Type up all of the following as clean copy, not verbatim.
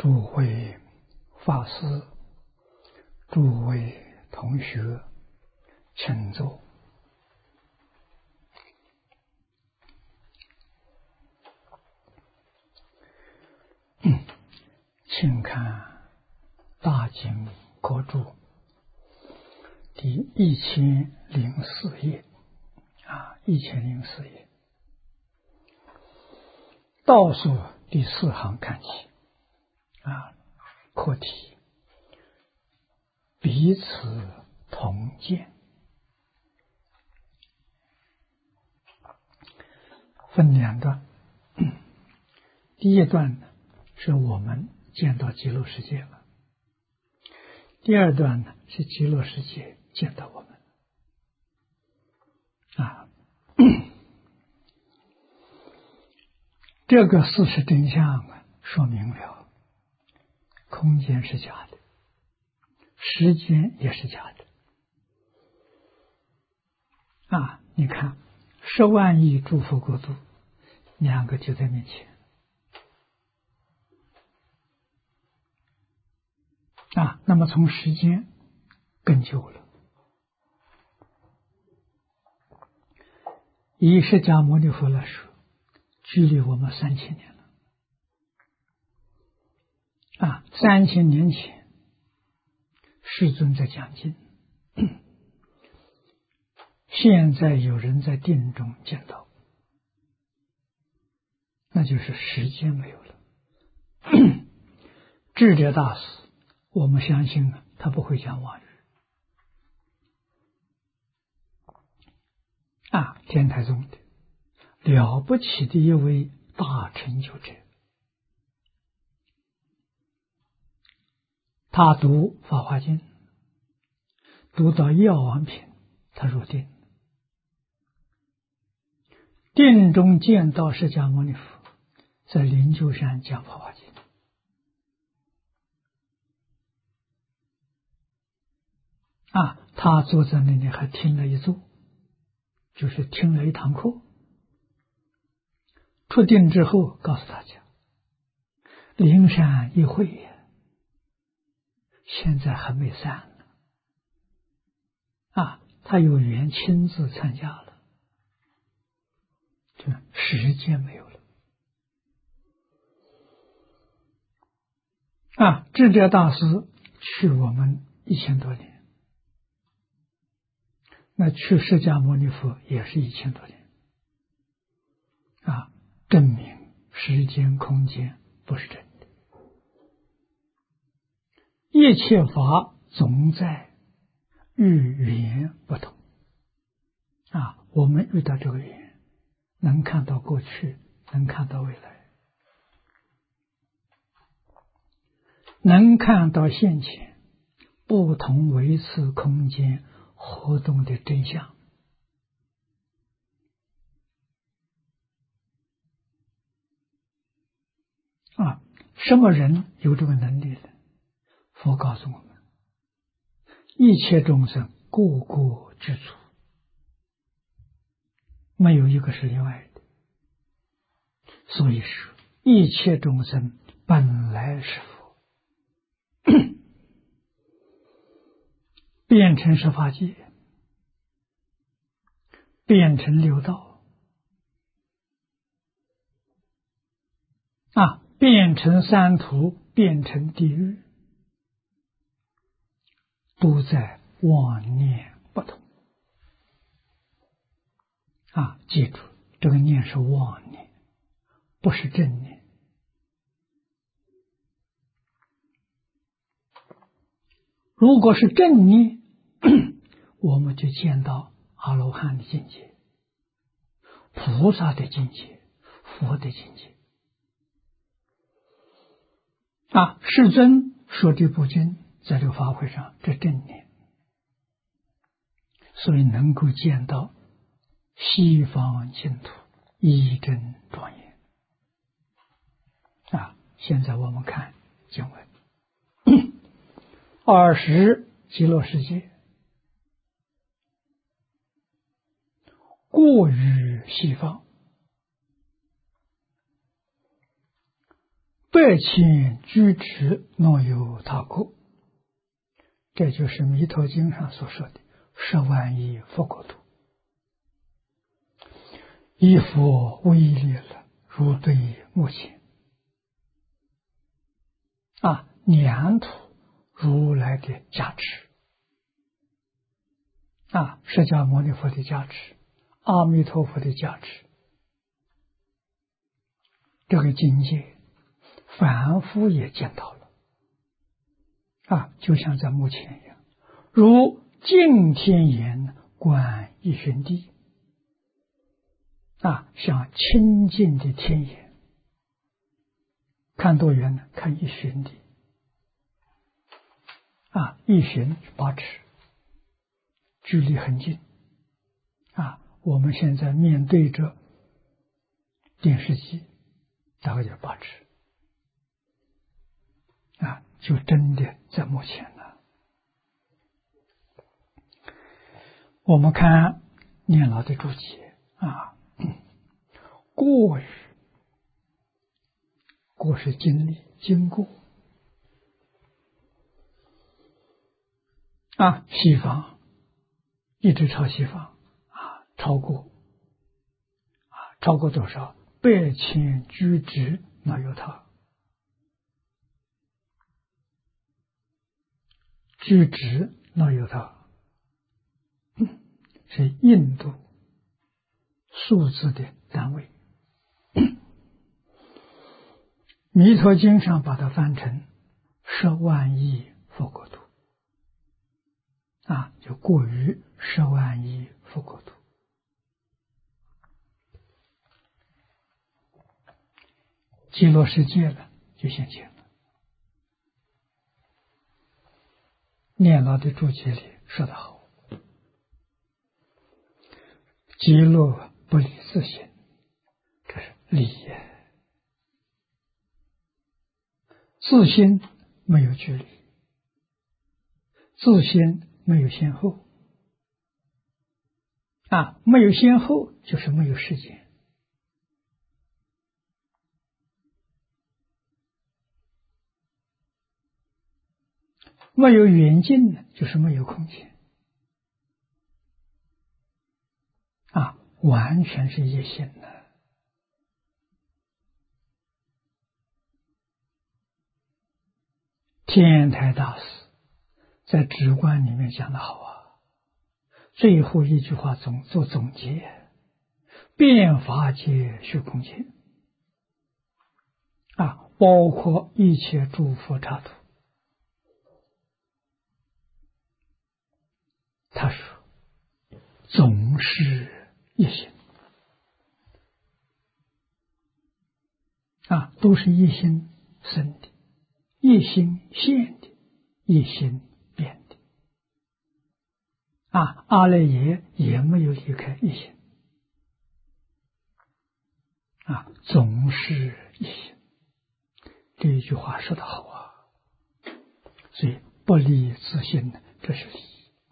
诸位法师、诸位同学，请坐。请看大经国注第1004页，1004页倒数第4行看起，课题彼此同见，分两段。第一段呢，是我们见到极乐世界了；第二段呢，是极乐世界见到我们。这个事实真相说明了，空间是假的，时间也是假的。你看，10万亿诸佛国度，两个就在面前。那么从时间更久了，以释迦牟尼佛来说，距离我们3000年了。3000年前，世尊在讲经，现在有人在定中见到，那就是时间没有了。智者大师，我们相信他不会讲妄语。天台宗的了不起的一位大成就者，他读《法华经》，读到药王品，他入定，定中见到释迦牟尼佛在灵鹫山讲《法华经》。他坐在那里还听了一坐，就是听了一堂课。出定之后告诉大家，灵山一会现在还没散呢。他有缘亲自参加了，这时间没有了。智者大师去我们1000多年，那去释迦牟尼佛也是1000多年。证明时间空间不是真的，一切法总在遇缘不同。我们遇到这个缘，能看到过去，能看到未来，能看到现前不同维次空间活动的真相。什么人有这个能力呢？佛告诉我们，一切众生个个具足，没有一个是例外的。所以说，一切众生本来是佛，变成十法界，变成六道，变成三途，变成地狱，都在妄念不同。记住，这个念是妄念，不是正念。如果是正念，我们就见到阿罗汉的境界、菩萨的境界、佛的境界。世尊说这部经在这个法会上，这正念，所以能够见到西方净土一真庄严。现在我们看经文，20极乐世界，过于西方， 百千居止，若有他国。这就是《弥陀经》上所说的10万亿佛国土。以佛威力了，如对目前。粘土如来的加持，释迦牟尼佛的加持，阿弥陀佛的加持，这个境界凡夫也见到了，就像在目前一样，如净天眼观一玄地，像清净的天眼，看多远呢？看一玄地。一玄8尺，距离很近。我们现在面对着电视机，大概就8尺。就真的在目前了。我们看念老的注解过于，过是经历经过。西方一直朝西方超过多少？8千居止，若有他。居止若有他是印度数字的单位。弥陀经上把它翻成10万亿佛国土。就过于10万亿佛国土。极乐世界了，就现前了。念老的注解里说得好，极乐不离自性，这是理也。自心没有距离，自心没有先后，没有先后就是没有时间。没有远近呢，就是没有空间。完全是一心的。天台大师在止观里面讲得好最后一句话做总结：遍法界虚空界，包括一切诸佛刹土。他说总是一心，都是一心生的，一心现的，一心变的。阿赖耶也没有离开一心，总是一心。这一句话说得好所以不离自性，这是理。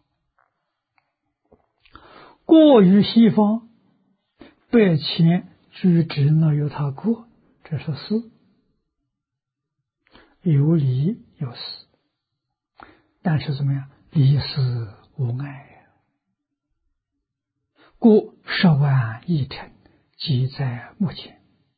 过于西方8千居止，若有他过，这是事，有理有事，但是怎么样？理事无碍，故10万亿尘即在目前。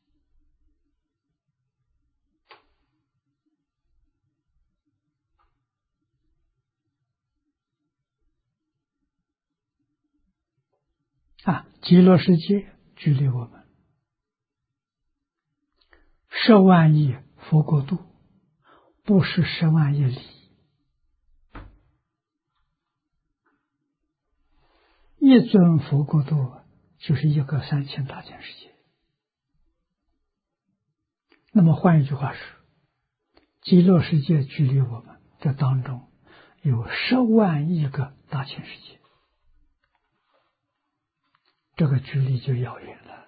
极乐世界距离我们10万亿佛国度，不是10万亿里。一尊佛国度就是一个3000大千世界。那么换一句话说，极乐世界距离我们这当中有10万亿个大千世界，这个距离就遥远了。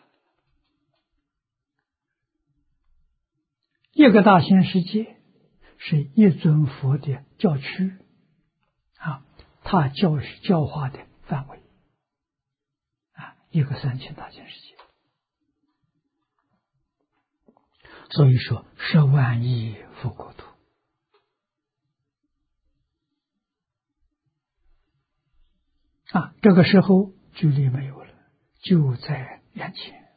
一个大千世界是一尊佛的教区他教化的范围一个3000大千世界。 所以说10万亿佛国土这个时候距离没有了，就在眼前。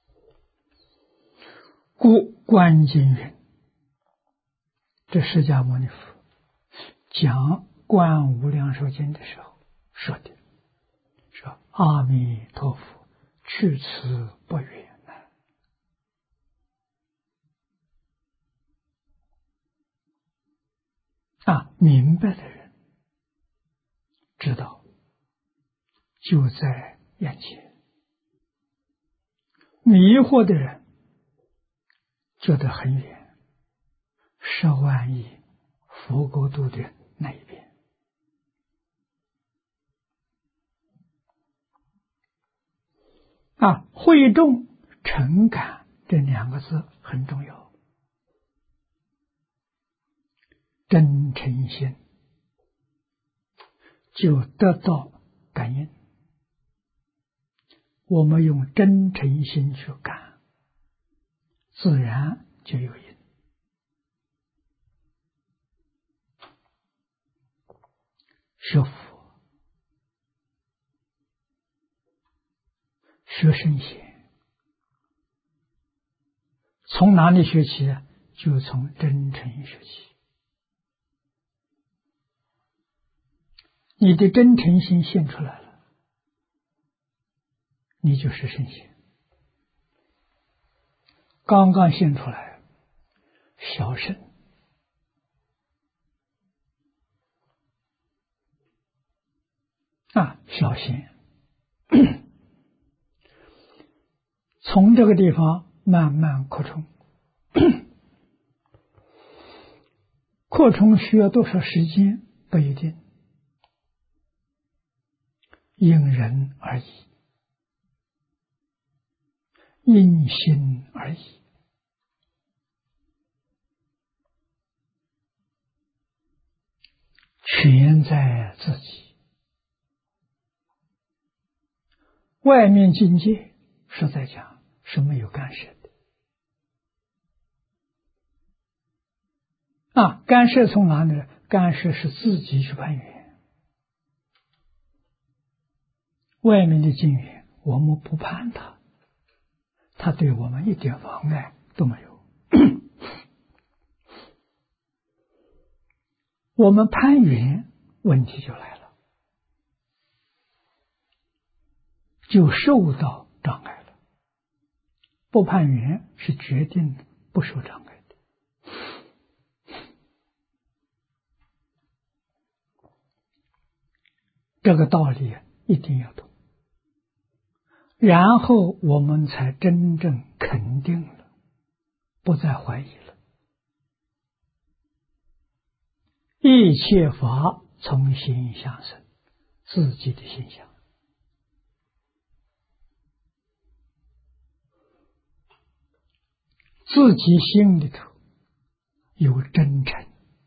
故观经云，这释迦牟尼佛讲观无量寿经的时候说的，说阿弥陀佛去此不远明白的人知道就在眼前，迷惑的人觉得很远，10万亿佛国土的那一边。会众诚感这2个字很重要，真诚心就得到感应。我们用真诚心去感，自然就有因。学佛学圣贤，从哪里学起？就从真诚学起。你的真诚心现出来了，你就是圣贤。刚刚现出来，小圣小贤，从这个地方慢慢扩充。扩充需要多少时间不一定，因人而异，因心而异。全在自己。外面境界实在讲是没有干涉的。干涉从哪里呢？干涉是自己去攀缘，外面的境缘我们不攀它，它对我们一点妨碍都没有。我们攀缘，问题就来了，就受到障碍了。不攀缘是决定不受障碍的。这个道理一定要懂，然后我们才真正肯定了，不再怀疑了。一切法从心想生，自己的心想。自己心里头有真诚，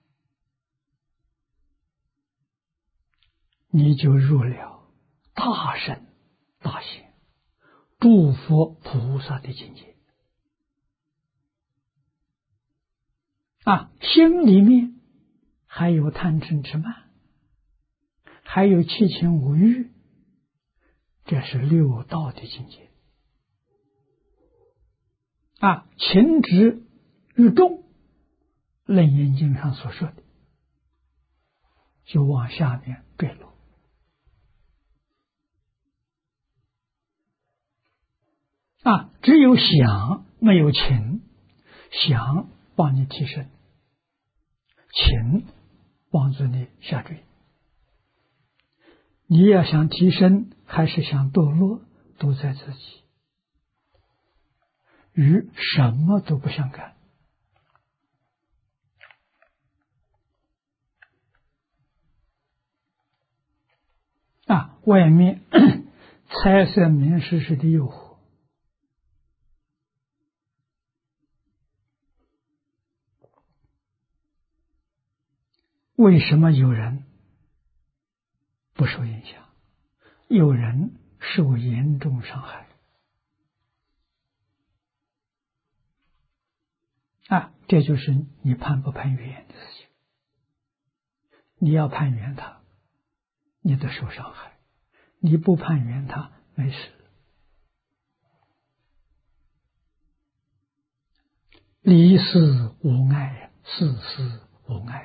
你就入了大圣大贤诸佛菩萨的境界。心里面还有贪嗔痴慢，还有七情五欲，这是六道的境界。情执欲重，楞严经上所说的，就往下面坠落。只有想没有情，想帮你提升，情帮助你下坠。你要想提升还是想堕落，都在自己，与什么都不相干。外面财色名食睡的诱惑，为什么有人不受影响，有人受严重伤害？ 这就是你攀不攀缘的事情。你要攀缘他，你得受伤害；你不攀缘他，没事。离事无碍，事事无碍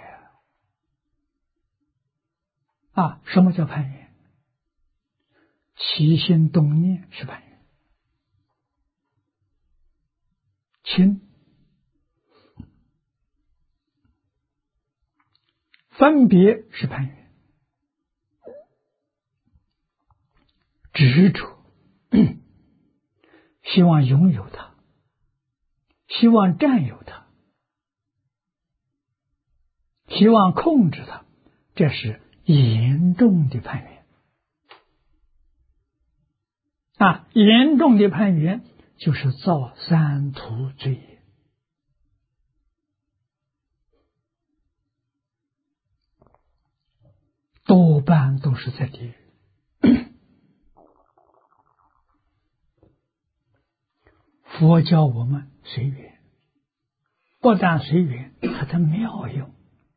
啊！什么叫攀缘？起心动念是攀缘，亲分别是攀缘，执着希望拥有它，希望占有它，希望控制它，这是严重的攀缘啊！严重的攀缘就是造三途罪业，多半都是在地狱。佛教我们随缘，不但随缘，它的妙用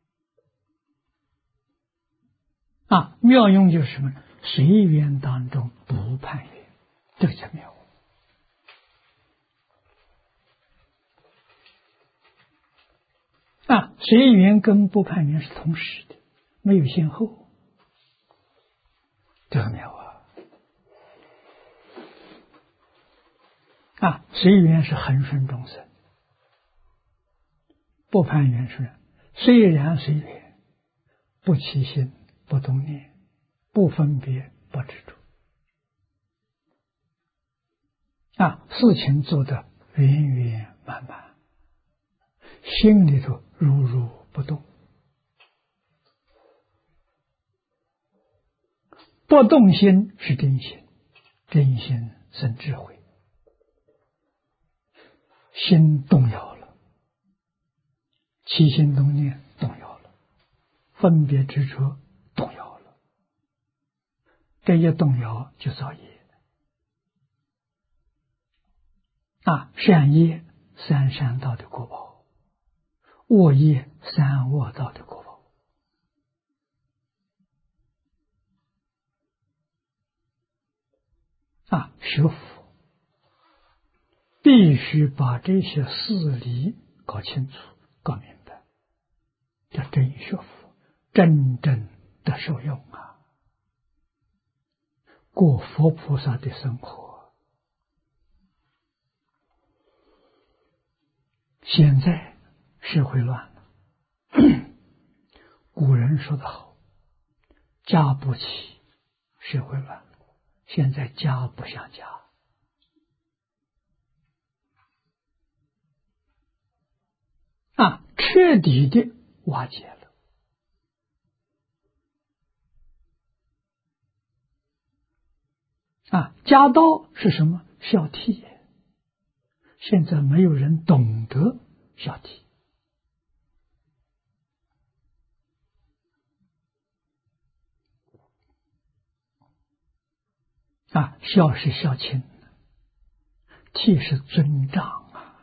啊！妙用就是什么？随缘当中不攀缘，这个叫妙。啊，随缘跟不攀缘是同时的，没有先后，这个妙啊！啊，随缘是恒顺众生，不攀缘是虽然随缘，不起心，不动念，不分别，不执着。啊，事情做得圆圆满满，心里头如如不动。不动心是真心，真心生智慧。心动摇了，起心动念动摇了，分别执着动摇了，这一动摇就造业啊！善业三善道的果报，恶业三恶道的果报啊！学佛必须把这些事理搞清楚、搞明白，叫真学佛，真正的受用啊！过佛菩萨的生活。现在社会乱了，古人说得好，家不齐，社会乱了。现在家不像家。啊，彻底的瓦解了。啊，家道是什么？孝悌。现在没有人懂得孝悌。啊，孝是孝亲，悌是尊长啊。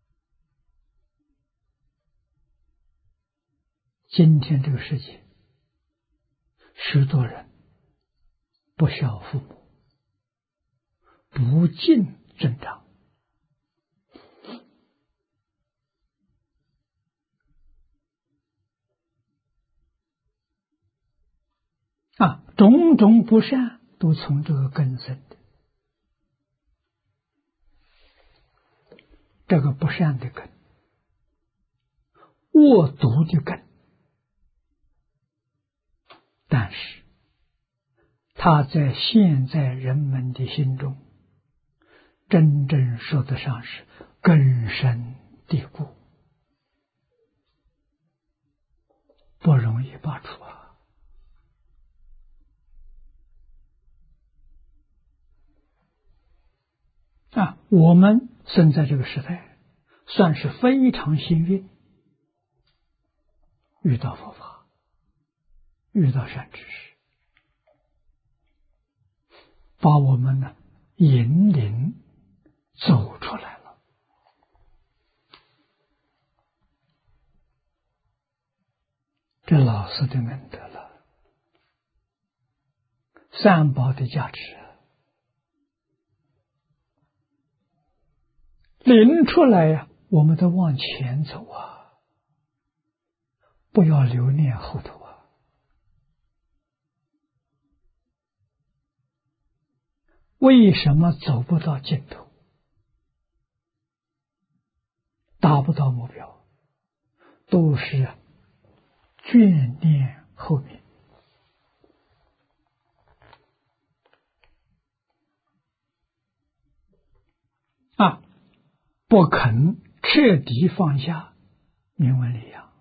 今天这个世界，许多人不孝父母，不敬尊长。啊，种种不善都从这个根生的。这个不善的根，恶毒的根，但是它在现在人们的心中，真正说得上是根深蒂固，不容易拔除啊！啊，我们生在这个时代，算是非常幸运，遇到佛法，遇到善知识，把我们呢引领走出来了。 这老师的恩德了，三宝的价值，领出来呀，我们都往前走啊，不要留恋后头啊。为什么走不到尽头，达不到目标，都是眷恋后面啊，不肯彻底放下名闻利养，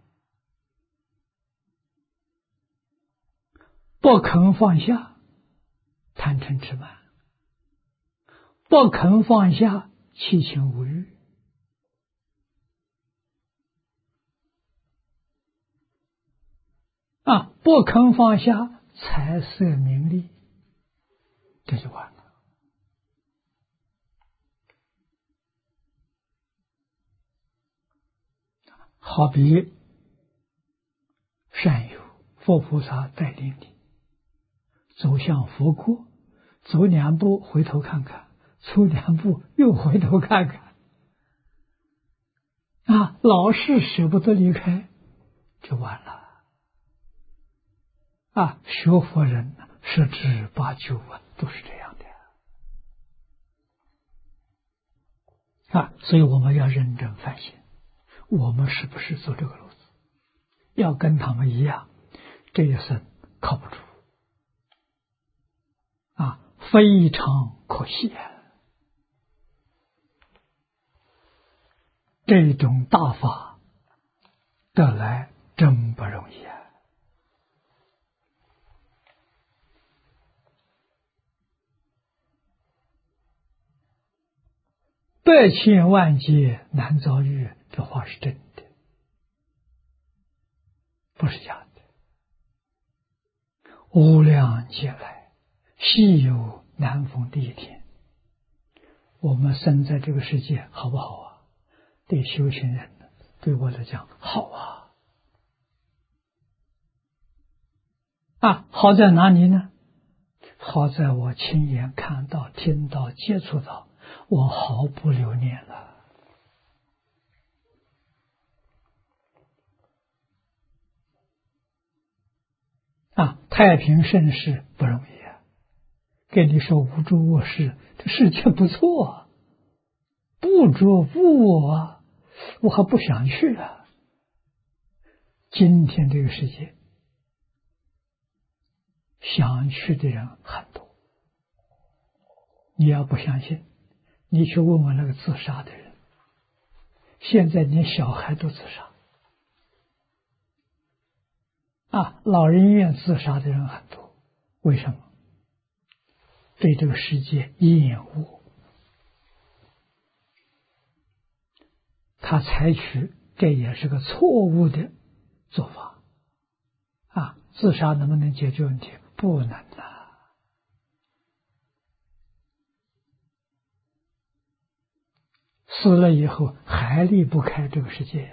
不肯放下贪嗔痴慢，不肯放下七情五欲，不肯放下财色名利，这就完了。好比善友佛菩萨带领你走向佛国，走2步回头看看，走2步又回头看看，老是舍不得离开，就完了。学佛人十之八九都是这样的所以我们要认真反省，我们是不是走这个路子？要跟他们一样，这一生靠不住非常可惜这种大法得来真不容易百千万劫难遭遇，这话是真的，不是假的。无量劫来，稀有难逢的一天。我们生在这个世界好不好啊？对修行人，对我来讲好好在哪里呢？好在我亲眼看到、听到、接触到，我毫不留恋了。太平盛世不容易跟你说无住卧室，这世界不错不住不我，我还不想去今天这个世界想去的人很多，你要不相信，你去问问那个自杀的人，现在连小孩都自杀老人院自杀的人很多，为什么？对这个世界厌恶，他采取这也是个错误的做法自杀能不能解决问题？不能死了以后还离不开这个世界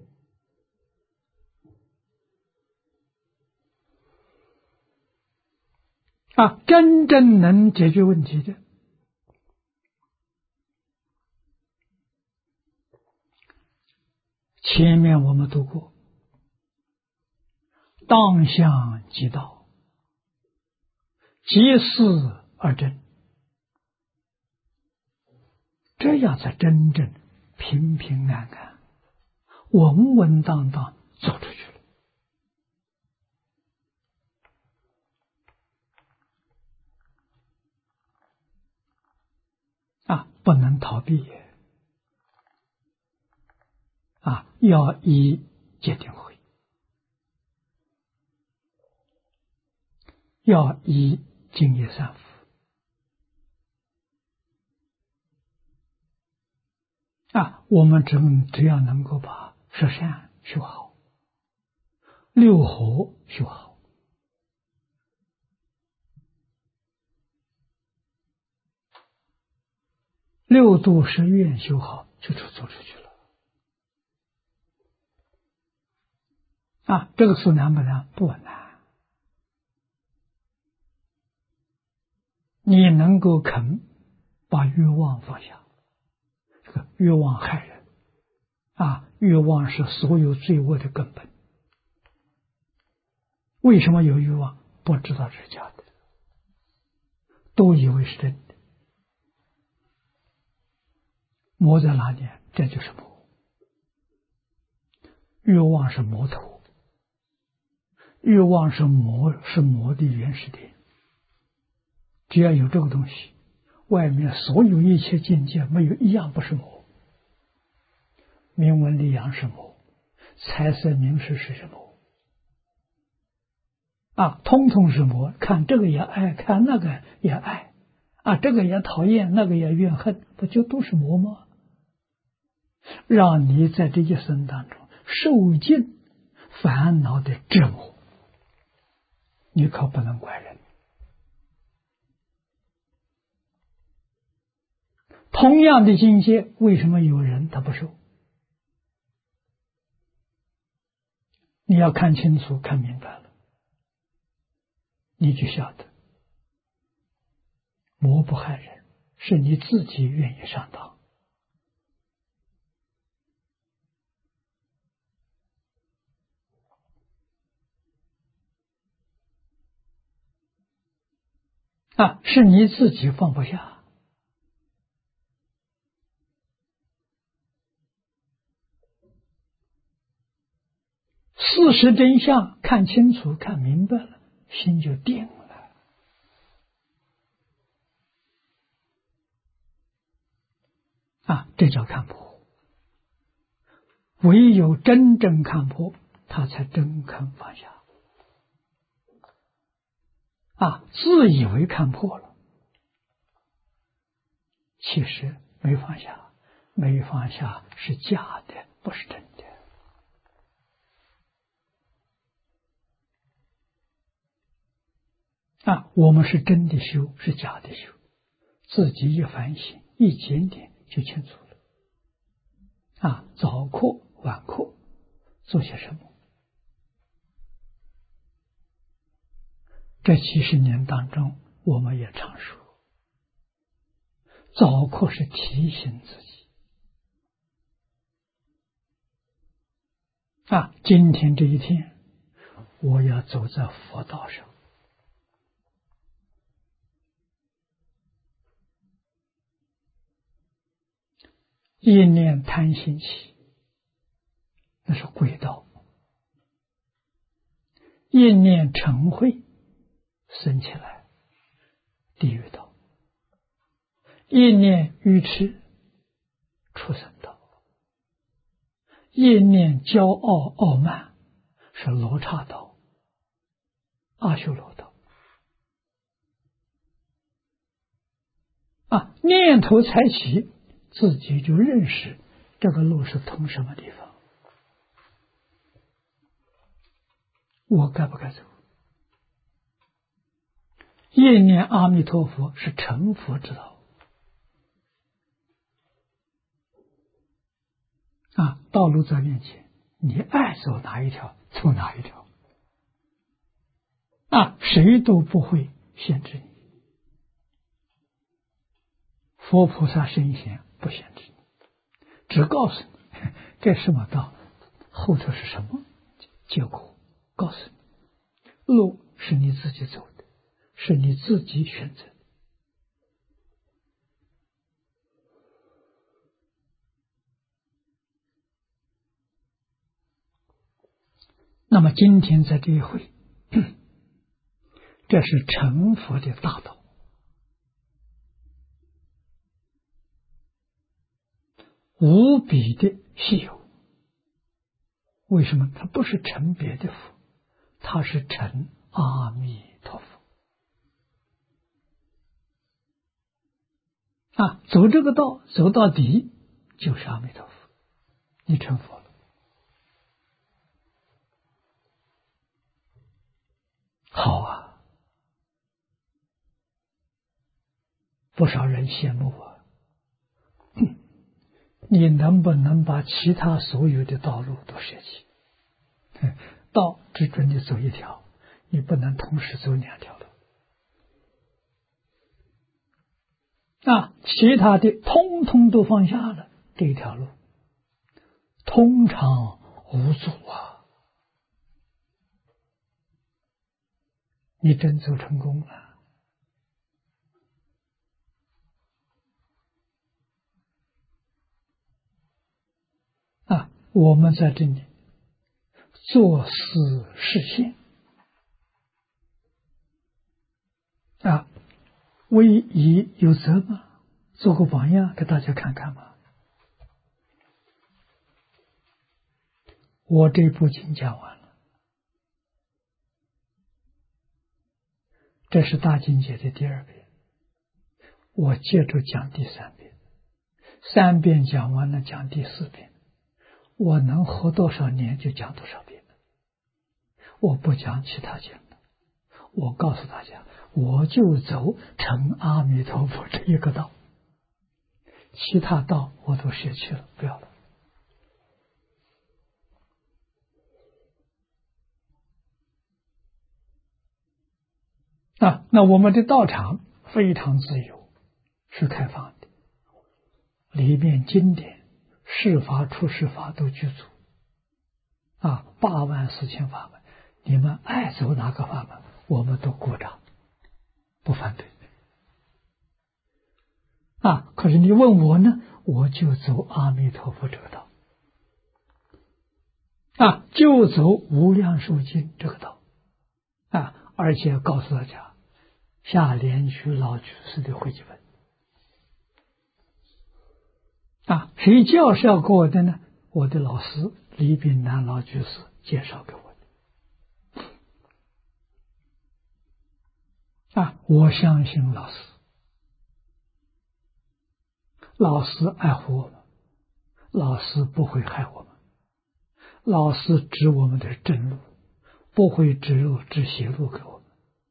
真正能解决问题的，前面我们读过，当相即道，即事而真，这样才真正平平安安、稳稳当当走出去了不能逃避要以戒定慧，要以净业三福我们只要能够把十善修好，六合修好，六度十愿修好，就走出去了这个事难不难？不难。你能够肯把欲望放下，这个欲望害人欲望是所有罪恶的根本。为什么有欲望？不知道是假的，都以为是真的。魔在哪里？这就是魔。欲望是魔头，欲望是魔的原始点。只要有这个东西，外面所有一切境界没有一样不是魔。名闻利养是魔，财色名食是魔通通是魔。看这个也爱，看那个也爱这个也讨厌，那个也怨恨，不就都是魔吗？让你在这一生当中受尽烦恼的折磨，你可不能怪人。同样的境界，为什么有人他不受？你要看清楚看明白了，你就晓得魔不害人，是你自己愿意上当。是你自己放不下。事实真相看清楚看明白了，心就定了。这叫看破。唯有真正看破，他才真肯放下。自以为看破了，其实没放下，没放下是假的，不是真的。我们是真的修，是假的修，自己一反省，一检点就清楚了。早课晚课做些什么？这70年当中，我们也常说，早课是提醒自己今天这一天，我要走在佛道上。一念贪心起，那是鬼道；一念嗔恚升起来，地狱道；一念愚痴，畜生道；一念骄傲傲慢，是罗刹道、阿修罗道。念头才起，自己就认识这个路是通什么地方，我该不该走？一念阿弥陀佛是成佛之道道路在面前，你爱走哪一条走哪一条谁都不会限制你。佛菩萨圣贤不限制你，只告诉你这什么道，后头是什么结果，告诉你路是你自己走的，是你自己选择的。那么今天在这一会，这是成佛的大道，无比的稀有。为什么？它不是成别的佛，它是成阿弥陀佛走这个道走到底就是阿弥陀佛，你成佛了。好不少人羡慕你能不能把其他所有的道路都舍弃？ 道只准你走一条，你不能同时走两条路。其他的通通都放下了，这一条路通常无阻你真走成功了。我们在这里做事实现为义有责吗？做个榜样给大家看看嘛。我这部经讲完了，这是大经解的第2遍，我接着讲第3遍，3遍讲完了讲第4遍，我能活多少年就讲多少遍，我不讲其他经了。我告诉大家，我就走成阿弥陀佛这一个道，其他道我都舍弃了，不要了。那我们的道场非常自由，是开放的，里面经典释法出世法都具足84000法门，你们爱走哪个法门，我们都鼓掌，不反对可是你问我呢，我就走阿弥陀佛这个道就走无量寿经这个道而且告诉大家下联居老居士的汇集本谁介绍给我的呢？我的老师李炳南老居士介绍给我的我相信老师，老师爱护我们，老师不会害我们，老师指我们的正路，不会指邪路给我们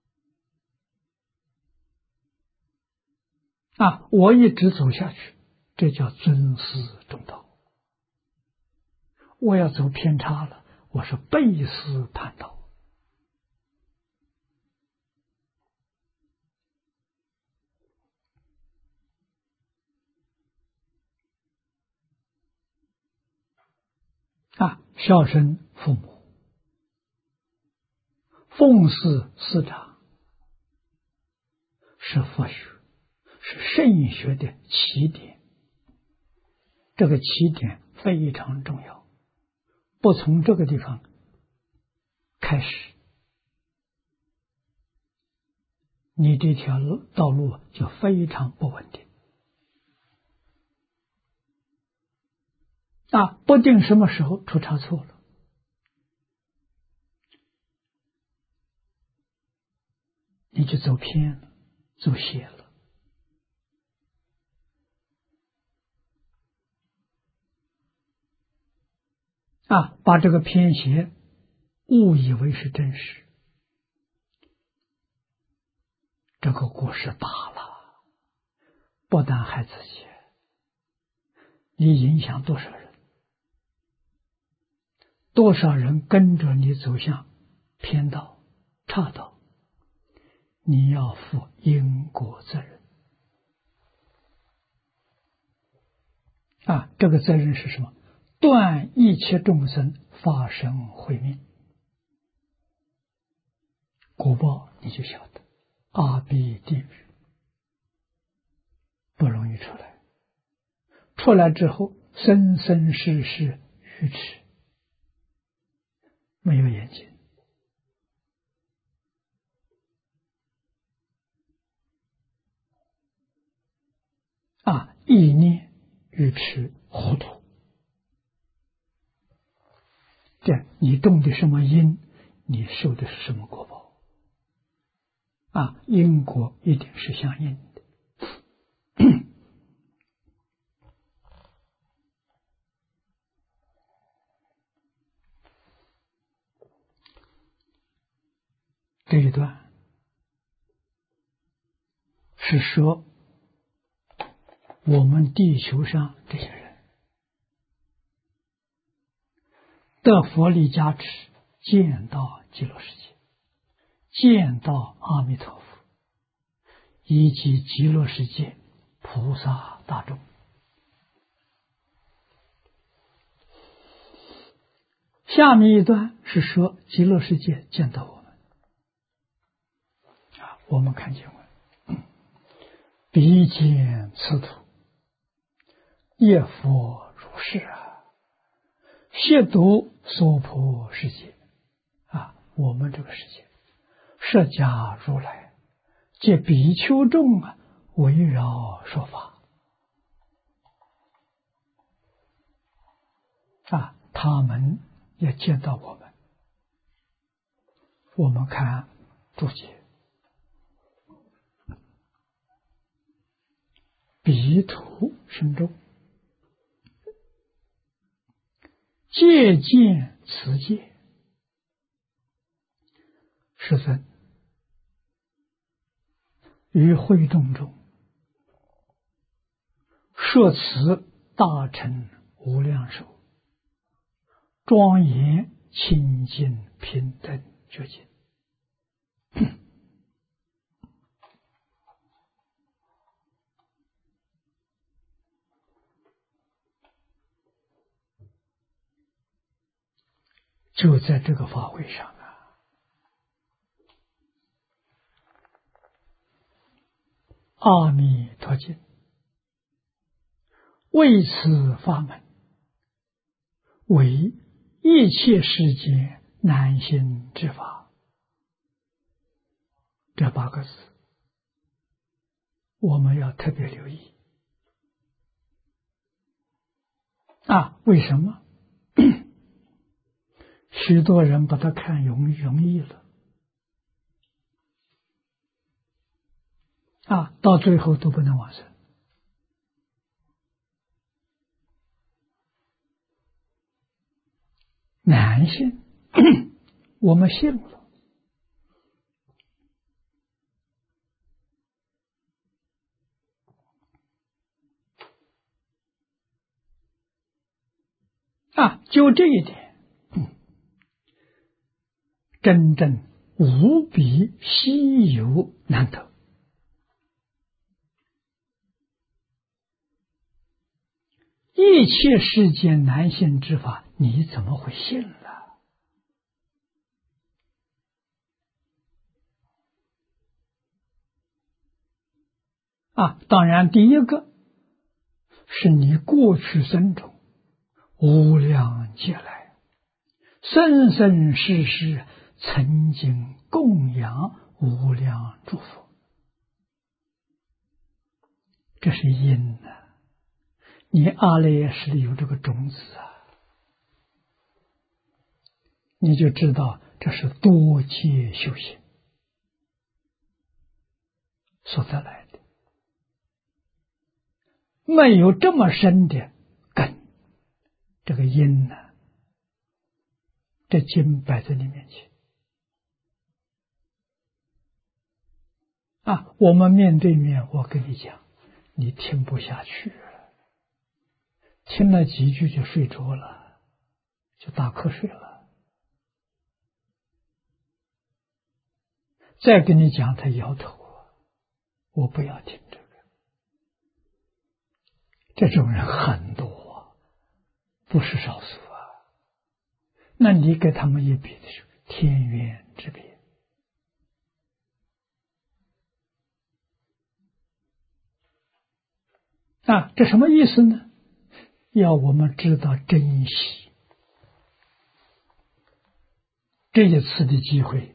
我一直走下去，这叫尊师重道。我要走偏差了，我是背师叛道孝顺父母，奉事师长，是佛学，是圣学的起点。这个起点非常重要，不从这个地方开始，你这条道路就非常不稳定不定什么时候出差错了，你就走偏了，走邪了把这个偏邪误以为是真实，这个过失大了，不但害自己，你影响多少人，多少人跟着你走向偏道岔道，你要负因果责任这个责任是什么？断一切众生发生慧命，果报你就晓得，阿鼻地狱不容易出来，出来之后生生世世愚痴，没有眼睛意念愚痴糊涂，这你种的什么因，你受的是什么果报因果一定是相应的这一段是说我们地球上这些人得佛力加持， 见到极乐世界，见到阿弥陀佛，以及极乐世界菩萨大众。下面一段是说极乐世界见到我们我们看经文，彼见此土，业佛如是悉读娑婆世界我们这个世界，释迦如来借比丘众围绕说法他们也见到我们。我们看注解，彼土深重，借见此界，世尊于会众中设此大乘无量寿，庄严清净平等觉境。就在这个法会上阿弥陀经为此法门，为一切世界难行之法。这8个字我们要特别留意为什么？许多人把它看容易了到最后都不能往生。难信我们信了就这一点真正无比稀有难得。一切世间难信之法，你怎么会信了？当然第一个是你过去生中无量劫来生生世世曾经供养无量诸佛，这是因你阿赖耶识里有这个种子你就知道这是多劫修行所得来的，没有这么深的根，这个因这经摆在你面前我们面对面，我跟你讲，你听不下去了，听了几句就睡着了，就打瞌睡了。再跟你讲，他摇头我不要听这个。这种人很多不是少数那你给他们一比的时候，天渊之别这什么意思呢？要我们知道珍惜这一次的机会，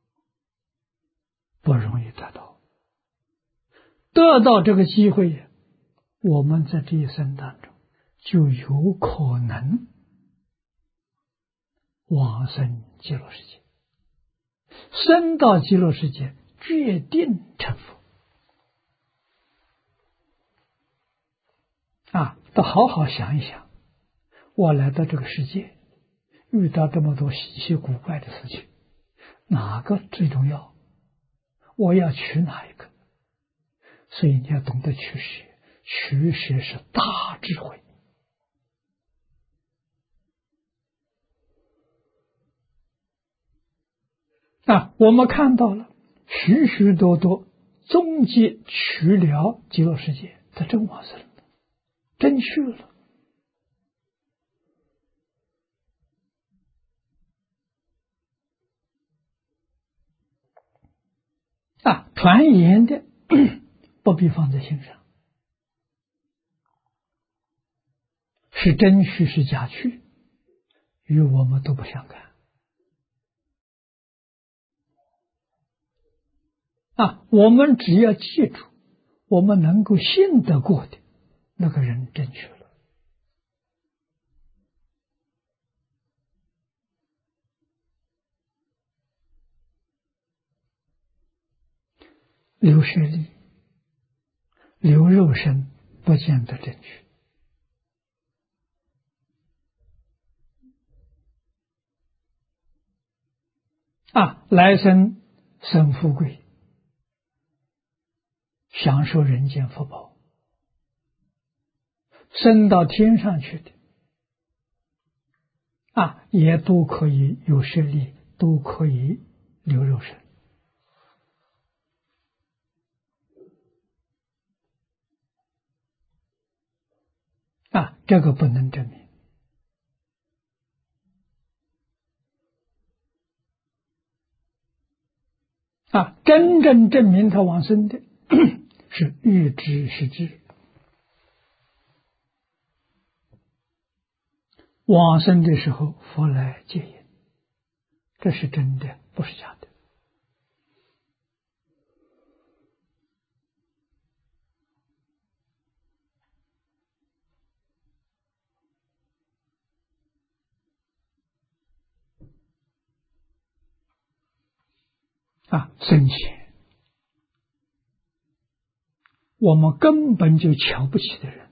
不容易得到。得到这个机会，我们在这一生当中就有可能往生极乐世界，生到极乐世界决定成佛都好好想一想，我来到这个世界遇到这么多稀奇古怪的事情，哪个最重要？我要取哪一个？所以你要懂得取舍，取舍是大智慧。 我们看到了许许多多终极去了极乐世界，他真往生了，真去了。传言的不必放在心上，是真去是假去，与我们都不相干。我们只要记住，我们能够信得过的那个人真去了。留舍利、留肉身，不见得真去。来生生富贵，享受人间福报，升到天上去的，也都可以有舍利，都可以留肉身。这个不能证明。真正证明他往生的是欲知是知，往生的时候佛来接引，这是真的，不是假的。生前我们根本就瞧不起的人，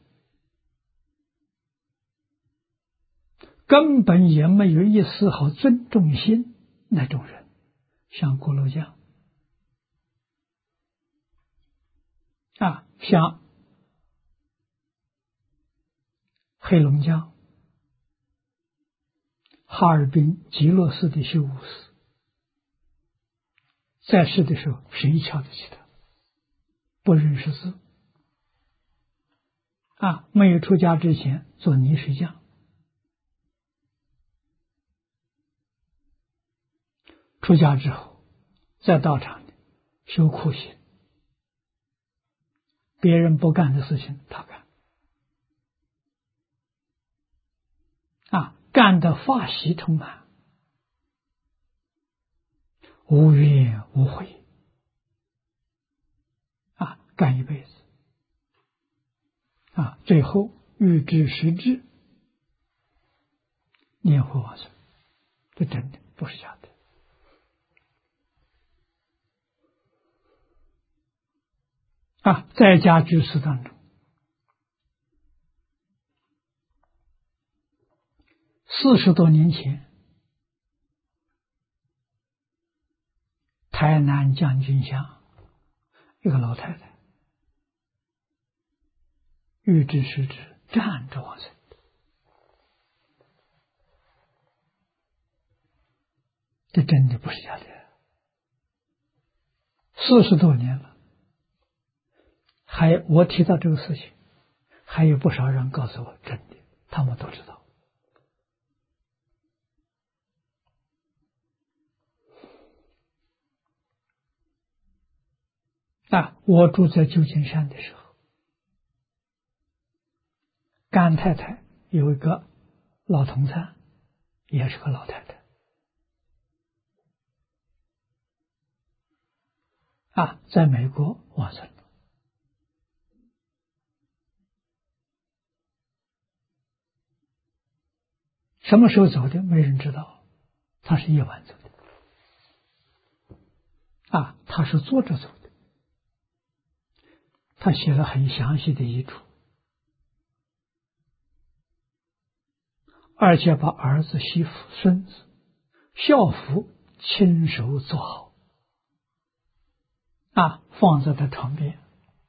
根本也没有一丝毫尊重心，那种人，像锅炉匠，像黑龙江、哈尔滨极乐寺的修武士，在世的时候谁瞧得起他？不认识字，没有出家之前做泥水匠，出家之后在道场里修苦行，别人不干的事情他干，干得法喜充满，无怨无悔，干一辈子，最后欲知时至，念佛往生，这真的不是假的。在家居士当中，40多年前，台南将军乡一个老太太，欲知时至，站着往生，这真的不是假的。40多年了，我提到这个事情，还有不少人告诉我真的，他们都知道。我住在旧金山的时候，甘太太有一个老同参，也是个老太太，在美国往生了。什么时候走的没人知道，他是夜晚走的，他是坐着走的，他写了很详细的遗嘱，而且把儿子、媳妇、孙子校服亲手做好，放在他床边。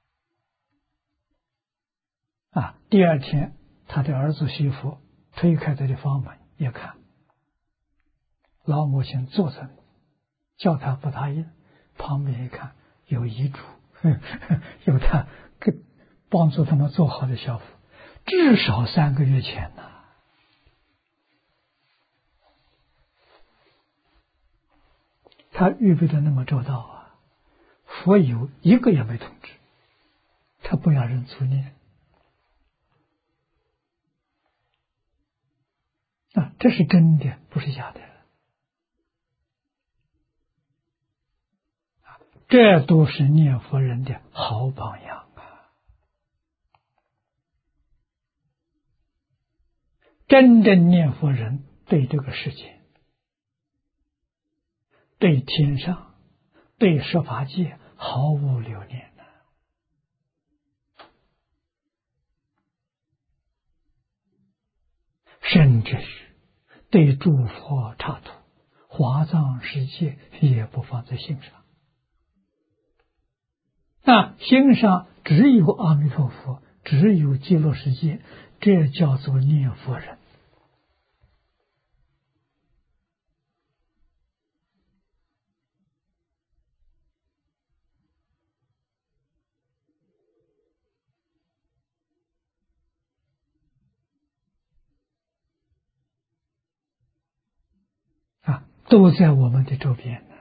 第二天，他的儿子媳妇推开他的房门，一看，老母亲坐在叫他不答应，旁边一看有遗嘱，有他给帮助他们做好的小福，至少3个月前呢。他预备的那么周到啊，佛友一个也没通知，他不要人助念啊，这是真的，不是假的。这都是念佛人的好榜样啊！真正念佛人对这个世界、对天上、对十法界毫无留恋的，甚至于对诸佛刹土、华藏世界也不放在心上。心上只有阿弥陀佛，只有极乐世界，这叫做念佛人。都在我们的周边呢。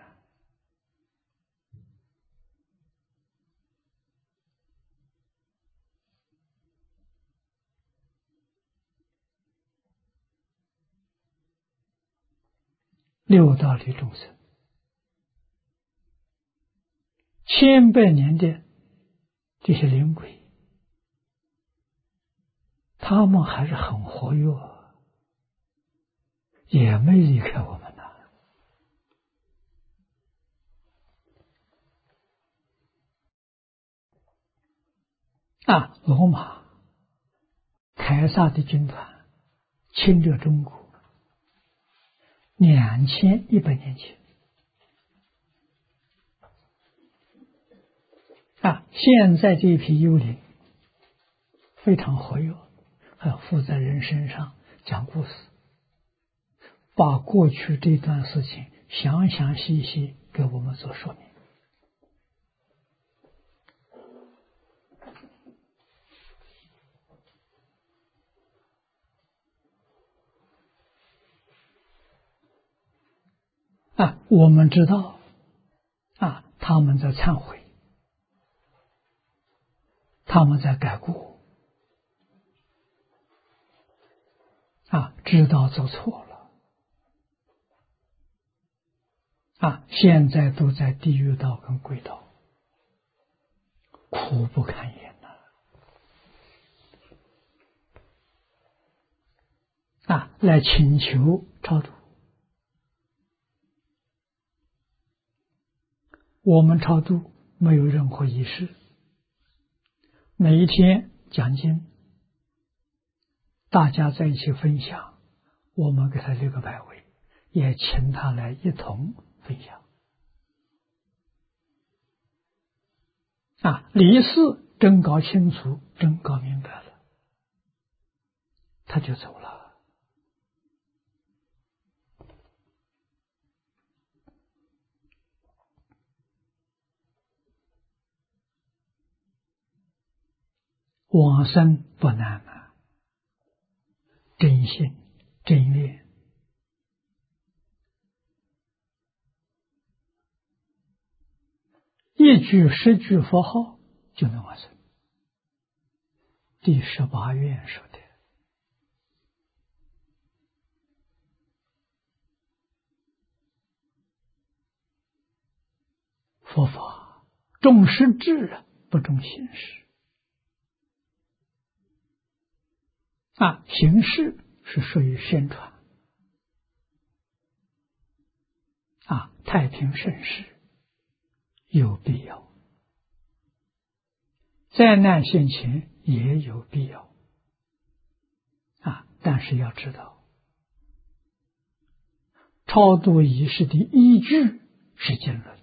六道里众生，千百年的这些灵鬼，他们还是很活跃，也没离开我们呐。罗马、凯撒的军团侵略中国2100年前，现在这一批幽灵非常活跃，还附在人身上讲故事，把过去这段事情详详细细给我们做说明。我们知道他们在忏悔，他们在改过，知道做错了，现在都在地狱道跟鬼道，苦不堪言来请求超度。我们超度没有任何仪式，每一天讲经，大家在一起分享，我们给他留个牌位，也请他来一同分享。理事真搞清楚，真搞明白了，他就走了。往生不难真心真愿，一句10句佛号就能往生。第18愿说的。佛法重实质不重形式。形式是属于宣传。太平盛世有必要，灾难现前也有必要。但是要知道，超度仪式的依据是经论。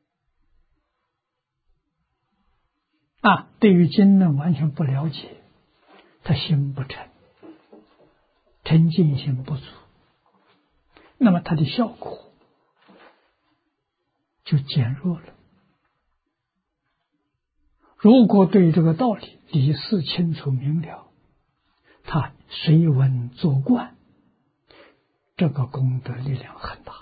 对于经论完全不了解，他心不诚，沉静心不足，那么它的效果就减弱了。如果对这个道理理事清楚明了，他随文作观，这个功德力量很大。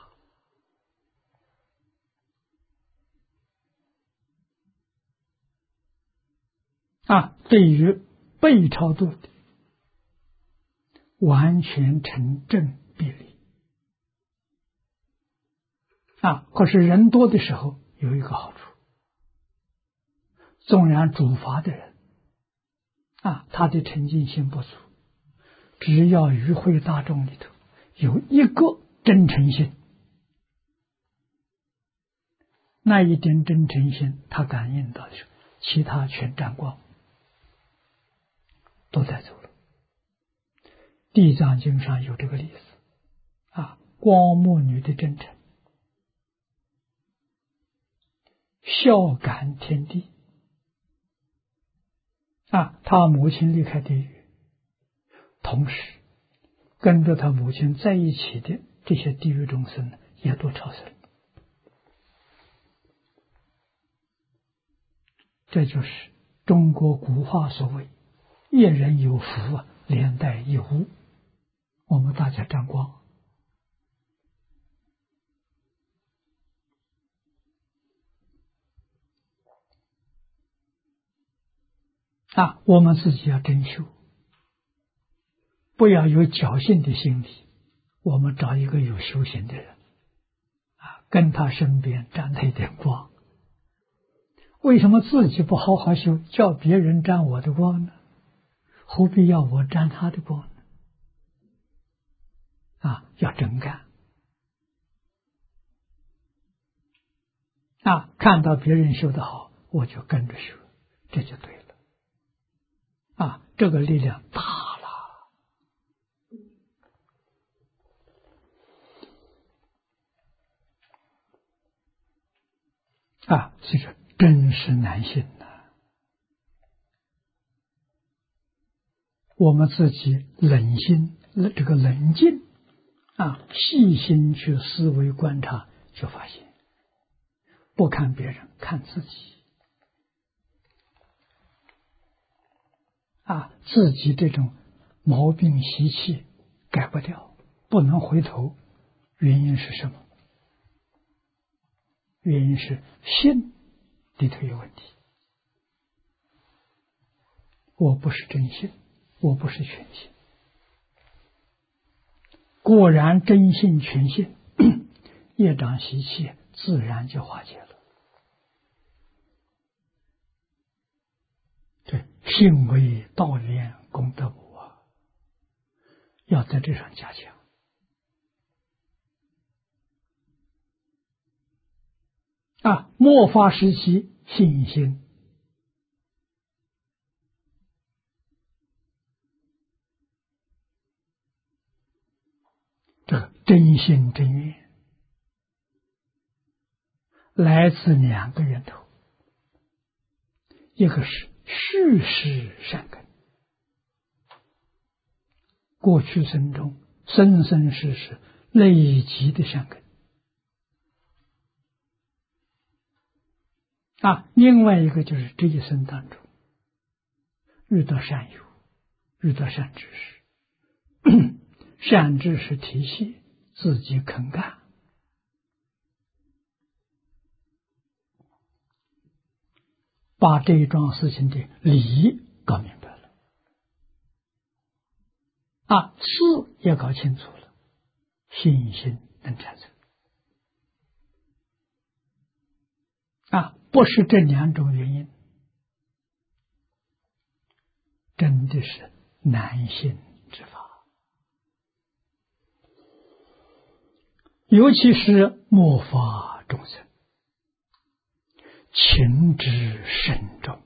对于被超度的，完全成正比例。可是人多的时候有一个好处，纵然主法的人他的沉静心不足，只要与会大众里头有一个真诚心，那一点真诚心他感应到的时候，其他全沾光，都带走了。地藏经上有这个例子光目女的真诚，孝感天地他母亲离开地狱，同时跟着他母亲在一起的这些地狱众生也都超生。这就是中国古话所谓一人有福连带一屋，我们大家沾光。我们自己要真修，不要有侥幸的心理。我们找一个有修行的人跟他身边沾他一点光。为什么自己不好好修，叫别人沾我的光呢？何必要我沾他的光呢？要真干看到别人修得好，我就跟着修，这就对了这个力量大了所以说真是难信我们自己冷静细心去思维观察，就发现不看别人，看自己自己这种毛病习气改不掉，不能回头，原因是什么？原因是心里头有问题。我不是真心，我不是全心。果然真心全心，业障习气自然就化解了。对，性为道源功德母要在这上加强末法时期信心这真心真愿来自两个源头，一个是续世善根，过去生中生生世世累积的善根另外一个就是这一生当中遇到善友，遇到善知识善知识提携，自己肯干，把这一桩事情的理搞明白了事也搞清楚了，信心能产生不是这两种原因，真的是难信之法。尤其是末法众生，情之深重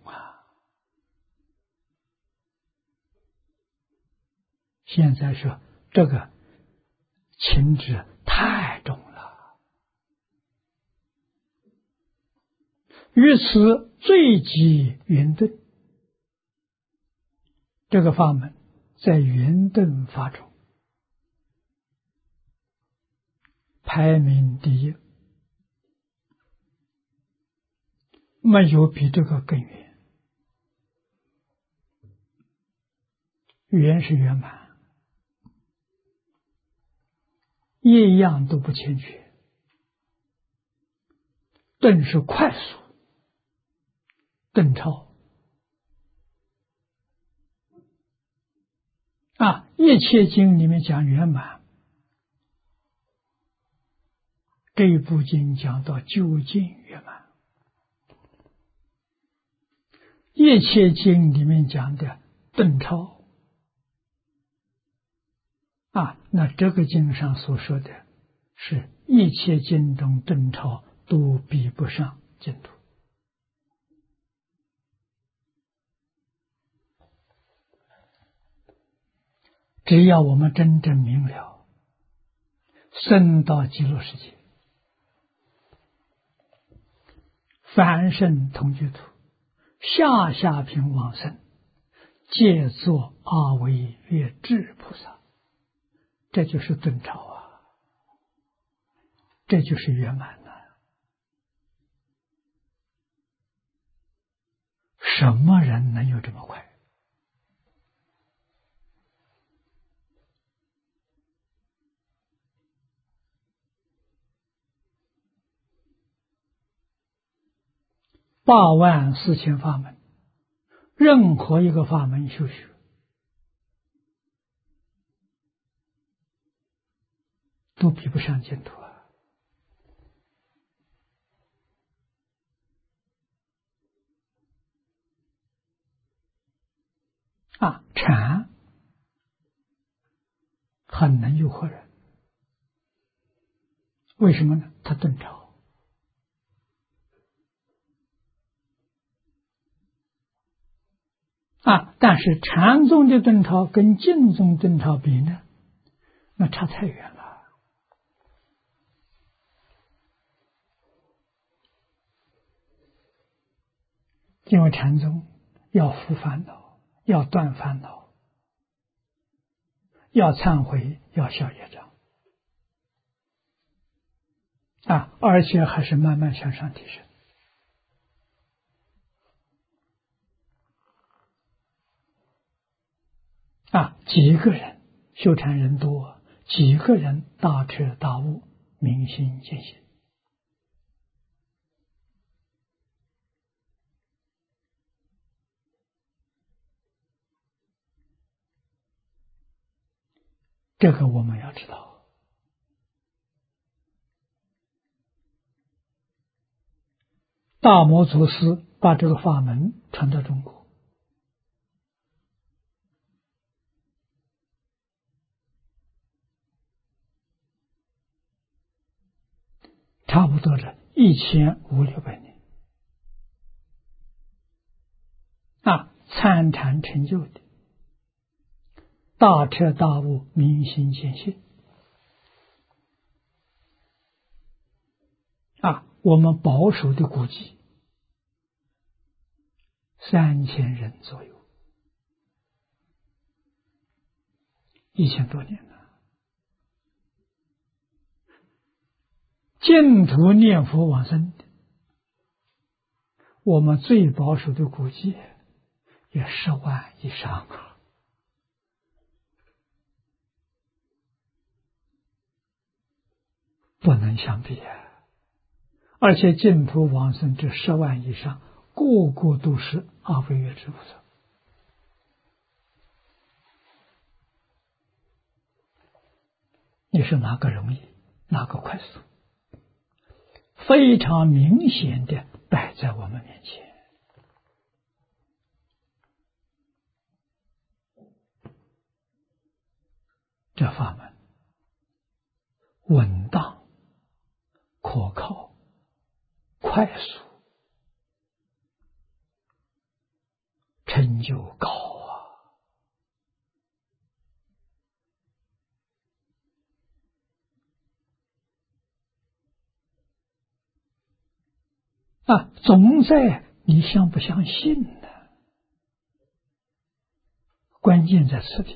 现在说这个情之太重了，于此最极圆顿，这个法门在圆顿法中排名第一没有比这个更圆。圆是圆满，一样都不欠缺。顿是快速，顿超一切经里面讲圆满，这一部经讲到究竟圆满。一切经里面讲的顿超那这个经上所说的是一切经中顿超都比不上净土。只要我们真正明了，生到极乐世界，凡圣同居土，下下品往生，皆作阿惟越致菩萨，这就是顿超这就是圆满什么人能有这么快？84000法门，任何一个法门修学，都比不上净土禅很能诱惑人，为什么呢？它顿超但是禅宗的顿超跟净宗顿超比呢，那差太远了。因为禅宗要伏烦恼，要断烦恼，要忏悔，要消业障而且还是慢慢向上提升几个人修禅人多，几个人大彻大悟，明心见性。这个我们要知道。大摩祖师把这个法门传到中国，差不多了1500-1600年参禅成就的，大彻大悟，明心见性我们保守的估计3000人左右，1000多年了。净土念佛往生的，我们最保守的估计也10万以上不能相比而且净土往生这10万以上，个个都是阿惟越致菩萨。你说哪个容易，哪个快速？非常明显的摆在我们面前。这法门稳当、可靠、快速，成就高总在你相不相信呢？关键在此地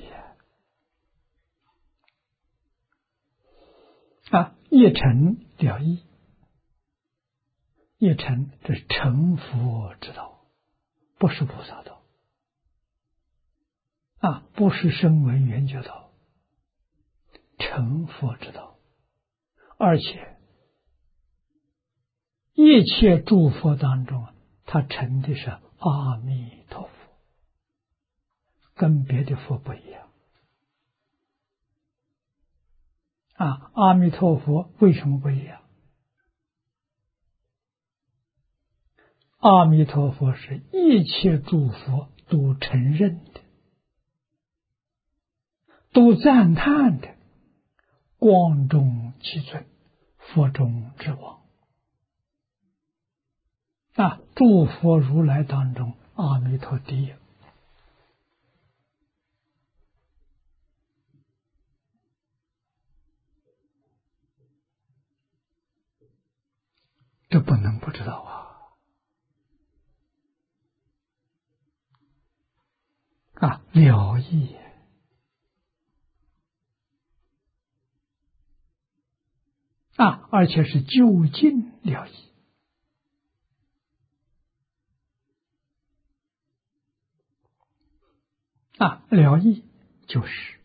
一诚了义， 一成，这是成佛之道，不是菩萨道啊，不是声闻缘觉道，成佛之道。而且一切诸佛当中，他成的是阿弥陀佛，跟别的佛不一样啊。阿弥陀佛为什么不一样？阿弥陀佛是一切诸佛都承认的，都赞叹的，光中其尊，佛中之王啊！诸佛如来当中，阿弥陀第一。这不能不知道了义而且是究竟了义了义就是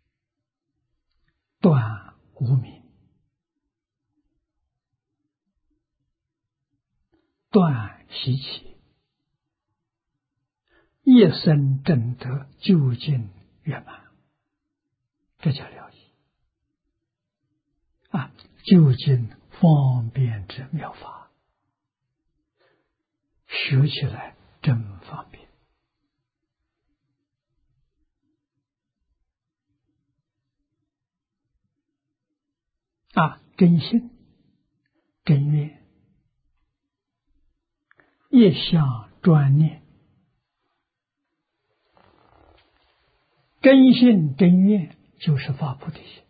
断无明，断习气，一生正得究竟圆满，这叫了义究竟方便之妙法，学起来真方便真心真愿一向专念，真心真愿就是发菩提心。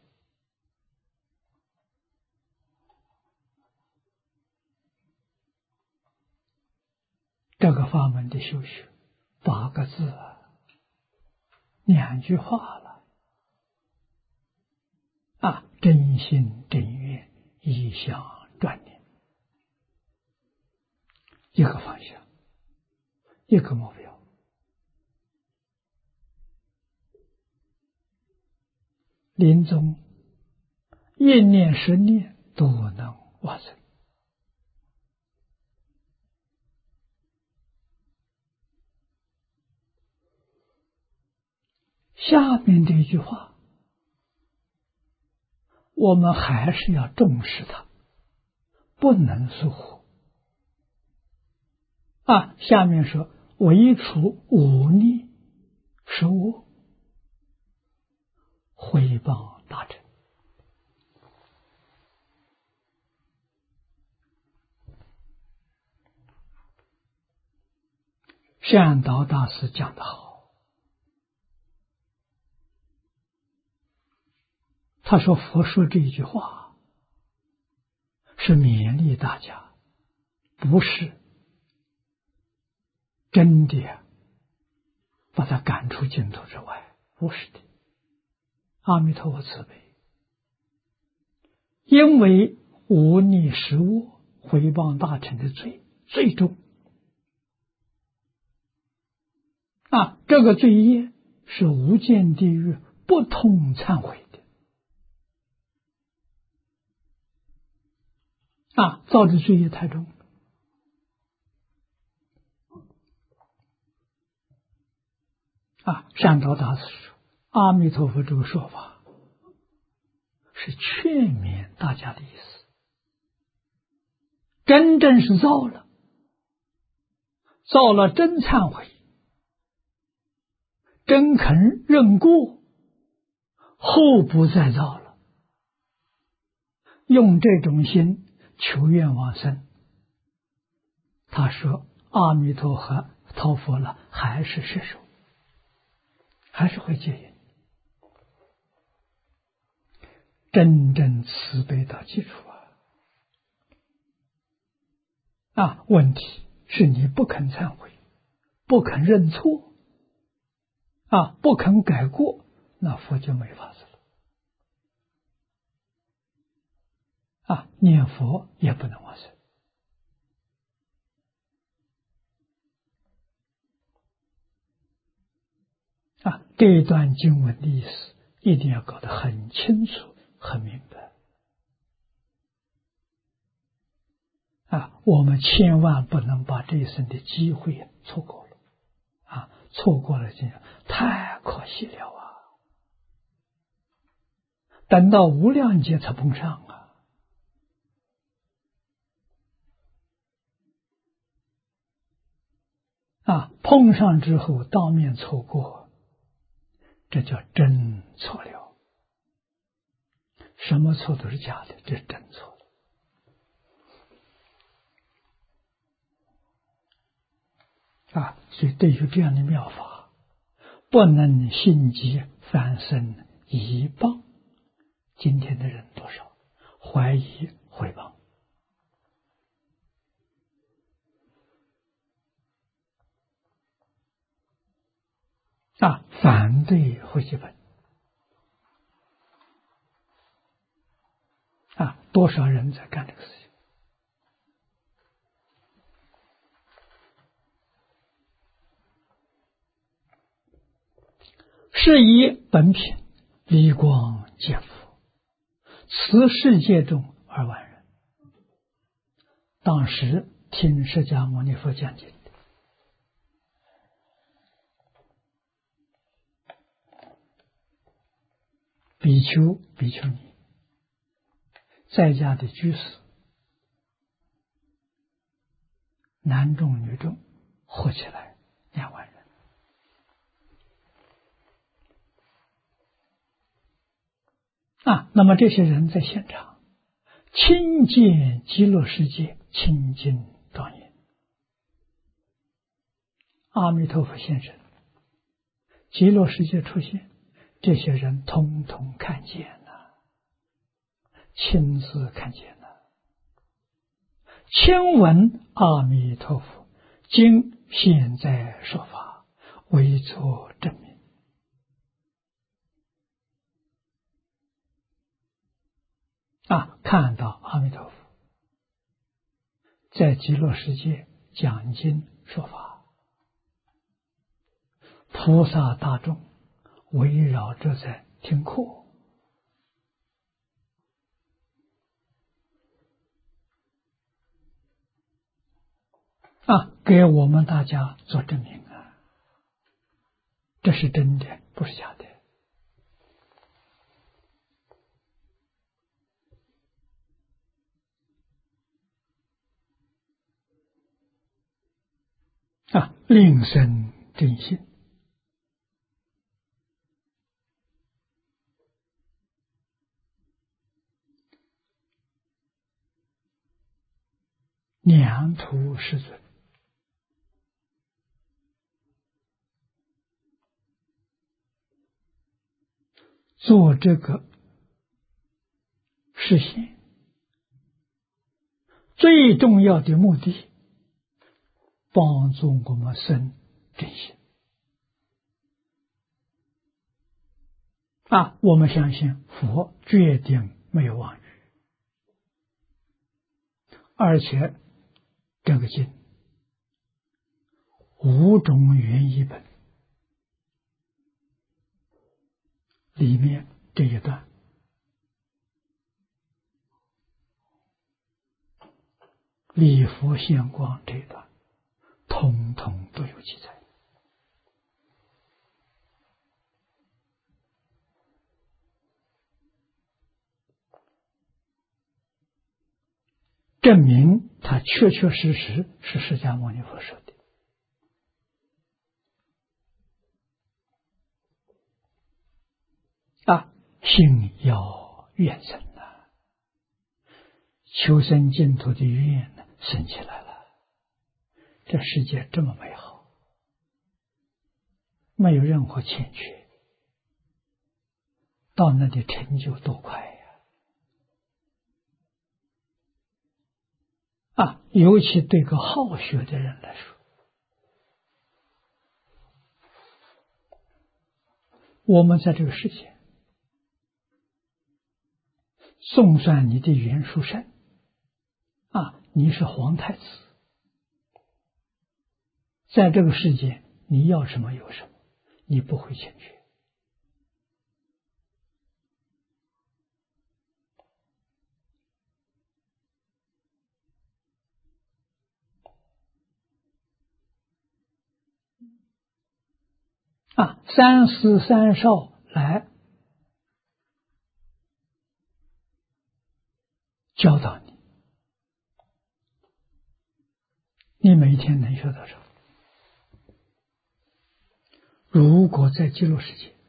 这个法门的修学8个字2句话了真心真愿一向专念，一个方向，一个目标，临终一念10念都能完成。下面这一句话我们还是要重视它，不能疏忽下面说唯除忤逆失恶，毁谤大乘。善导大师讲得好，他说佛说这一句话是勉励大家，不是真的把他赶出净土之外，不是的。阿弥陀佛慈悲，因为忤逆失恶毁谤大乘的罪最重这个罪业是无间地狱不通忏悔的造的罪业太重善导大师说，阿弥陀佛这个说法是劝勉大家的意思，真正是造了真忏悔，真肯认过，后不再造了，用这种心求愿往生，他说阿弥陀佛托佛了，还是摄受，还是会接引。真正慈悲到基础问题是你不肯忏悔，不肯认错不肯改过，那佛就没法子了念佛也不能往生这一段经文的意思一定要搞得很清楚、很明白。我们千万不能把这一生的机会错过了。错过了这样太可惜了啊！等到无量劫才碰上碰上之后当面错过，这叫真错了。什么错都是假的，这是真错了。所以对于这样的妙法，不能信即反生疑谤。今天的人多少怀疑毁谤反对会集本多少人在干这个事情？是以本品离光见佛，此世界中2万人。当时听释迦牟尼佛讲经的比丘、比丘尼，在家的居士，男众女众，合起来2万人。那么这些人在现场亲见极乐世界清净庄严，阿弥陀佛现身，极乐世界出现，这些人通通看见了，亲自看见了，亲闻阿弥陀佛今现在说法，为作证明。看到阿弥陀佛在极乐世界讲经说法，菩萨大众围绕着在听课，给我们大家做证明这是真的，不是假的。令生真心，两途世尊，做这个实现最重要的目的，帮助我们生真心。我们相信佛决定没有妄语，而且这个经5种原译本里面这一段礼佛现光这一段统统都有记载。证明他确确实实是释迦牟尼佛说的。心要愿生求生净土的愿生起来了。这世界这么美好，没有任何欠缺，到那里成就多快尤其对个好学的人来说，我们在这个世界纵算你的袁书生你是皇太子，在这个世界你要什么有什么，你不会欠缺三思三少来教导你，你每天能学多少？如果在极乐世界，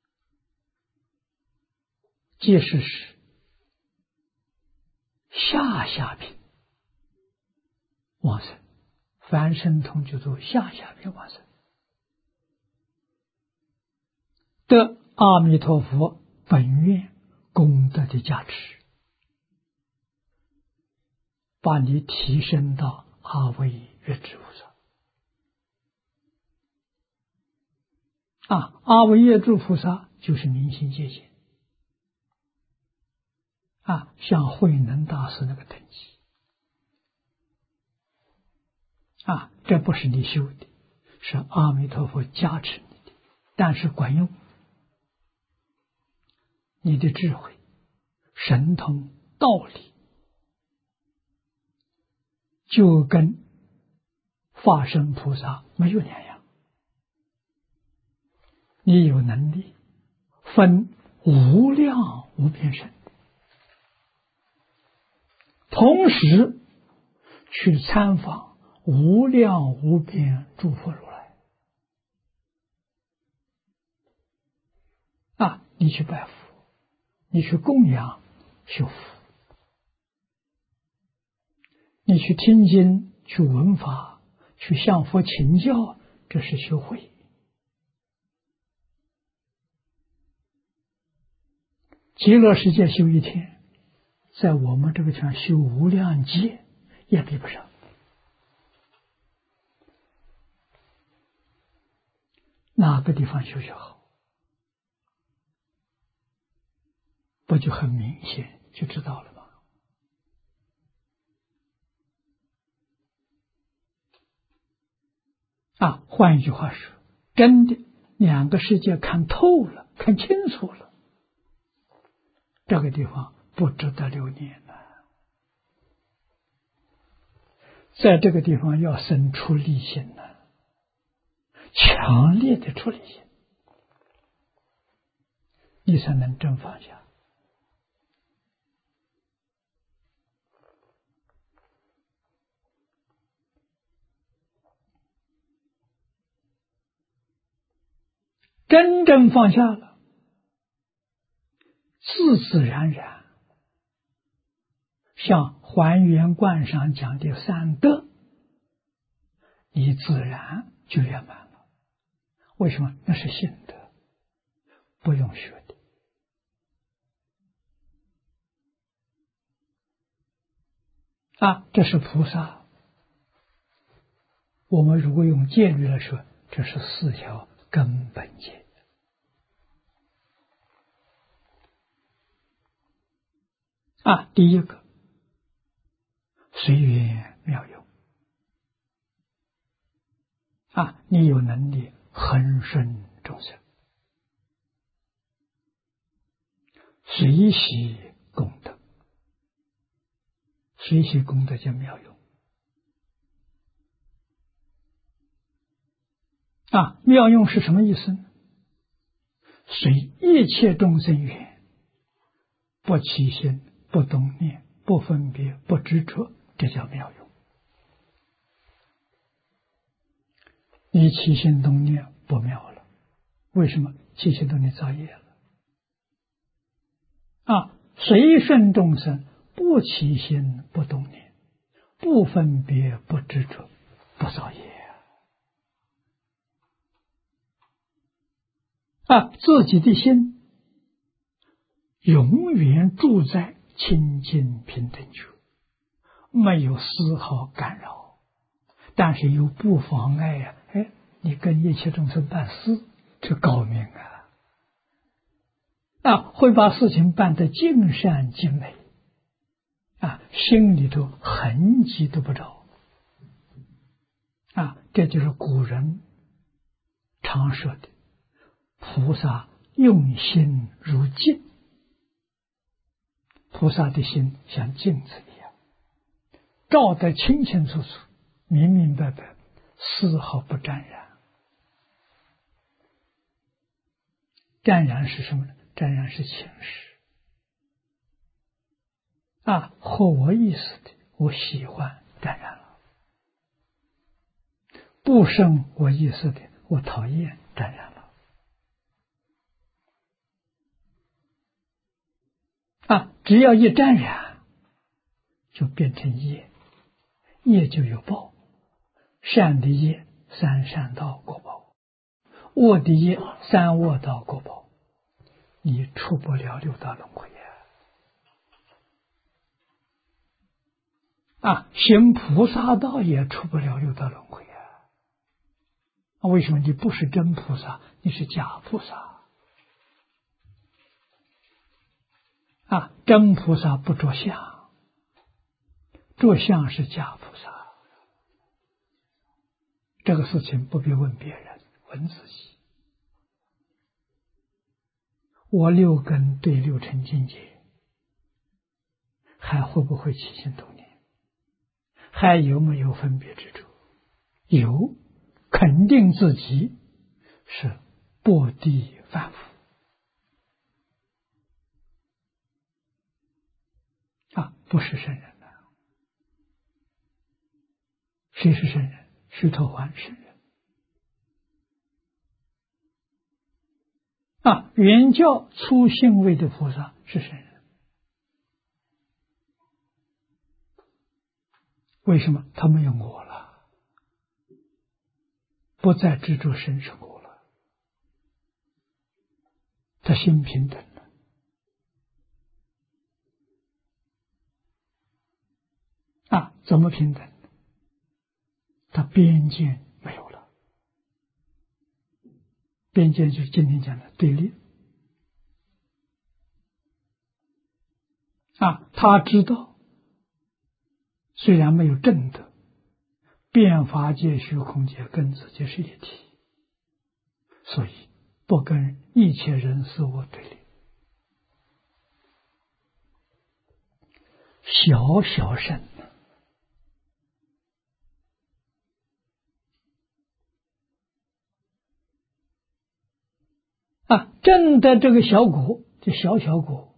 即使是下品往生，凡圣同居都下品往生，得阿弥陀佛本愿功德的加持，把你提升到阿惟越致菩萨。阿惟越致菩萨就是明心见性，像慧能大师那个等级，这不是你修的，是阿弥陀佛加持你的，但是管用。你的智慧、神通、道理，就跟法身菩萨没有两样。你有能力分无量无边身，同时去参访无量无边诸佛如来，你去拜佛，你去供养修福，你去听经，去闻法，去向佛请教，这是修慧。极乐世界修一天，在我们这个地方修无量劫也比不上。哪个地方修学好，不就很明显就知道了吗？换一句话说，真的两个世界看透了，看清楚了，这个地方不值得留念了。在这个地方要生出离心了，强烈的出离心，你才能真放下。真正放下了，自自然然，像还原观上讲的三德，你自然就圆满了。为什么？那是心德，不用学的。这是菩萨。我们如果用戒律来说，这是四条根本戒。第一个，随缘妙用。你有能力恒顺众生，随喜功德。随喜功德叫妙用。妙用是什么意思呢？随一切众生缘，不起心，不动念，不分别，不执着，这叫妙用。你起心动念不妙了，为什么？起心动念造业了。随顺众生，不起心，不动念，不分别，不执着，不造业。自己的心永远住在清净平等处，没有丝毫干扰，但是又不妨碍你跟一切众生办事，这高明会把事情办得尽善尽美，心里头痕迹都不着。这就是古人常说的菩萨用心如镜，菩萨的心像镜子一样，照得清清楚楚，明明白白，丝毫不沾染。 沾染是什么呢？沾染是情识合我意思的，我喜欢沾染了；不生我意思的，我讨厌沾染了。只要一沾染，就变成业，业就有报。善的业，三善道果报；恶的业，三恶道果报。你出不了六道轮回行菩萨道也出不了六道轮回为什么？你不是真菩萨，你是假菩萨真菩萨不着相，着相是假菩萨。这个事情不必问别人，问自己。我六根对六尘境界，还会不会起心动念？还有没有分别之处？有，肯定自己是薄地凡夫不是圣人谁是圣人？须陀洹圣人原教初信位的菩萨是圣人。为什么？他没有我了，不再执着生是我了，他心平等了怎么平等？他边界没有了，边界就是今天讲的对立他知道虽然没有正德，变法界虚空界跟自己是一体，所以不跟一切人事物对立。小小圣正的这个小果，这小小果，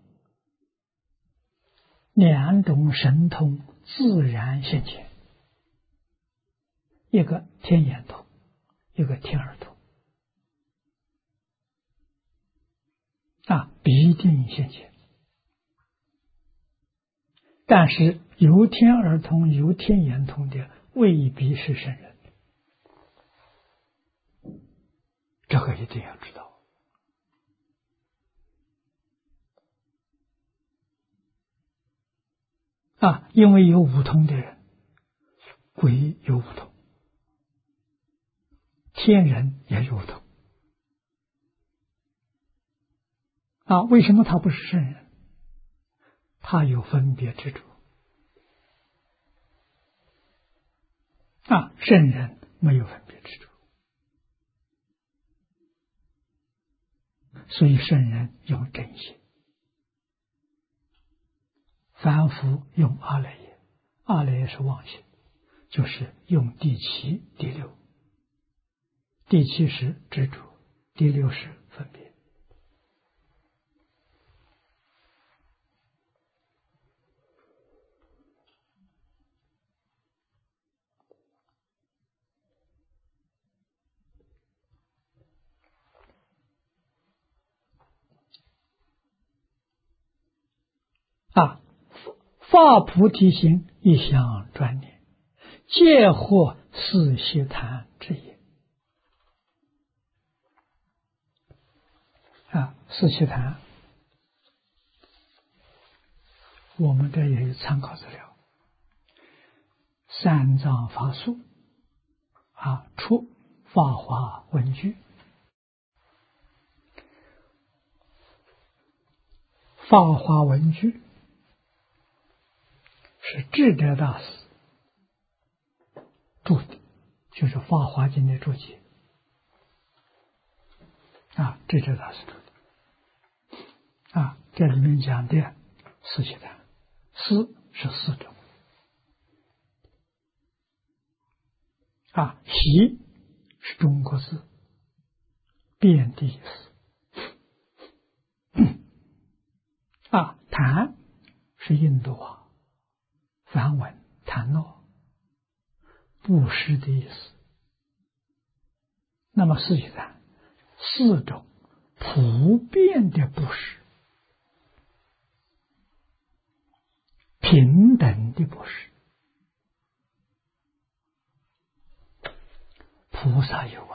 两种神通自然现前，一个天眼通，一个天耳通必定现前。但是有天耳通有天眼通的未必是圣人，这个一定要知道因为有五通的人，鬼有五通，天人也有五通为什么他不是圣人？他有分别之处圣人没有分别之处，所以圣人用真心，凡夫用阿赖耶，阿赖耶是妄心，就是用第七、第六。第七是执着，第六是分别发菩提心，一向专念，皆获四悉檀之业四悉檀我们这也有参考资料，三藏法术出法华文具，法华文具是智者大师注的，就是《法华经》的注解智者大师注的这里面讲的四悉檀，四是四种悉是中国字，遍地思檀是印度梵文檀诺，布施的意思。那么四悉檀四种普遍的布施，平等的布施，菩萨有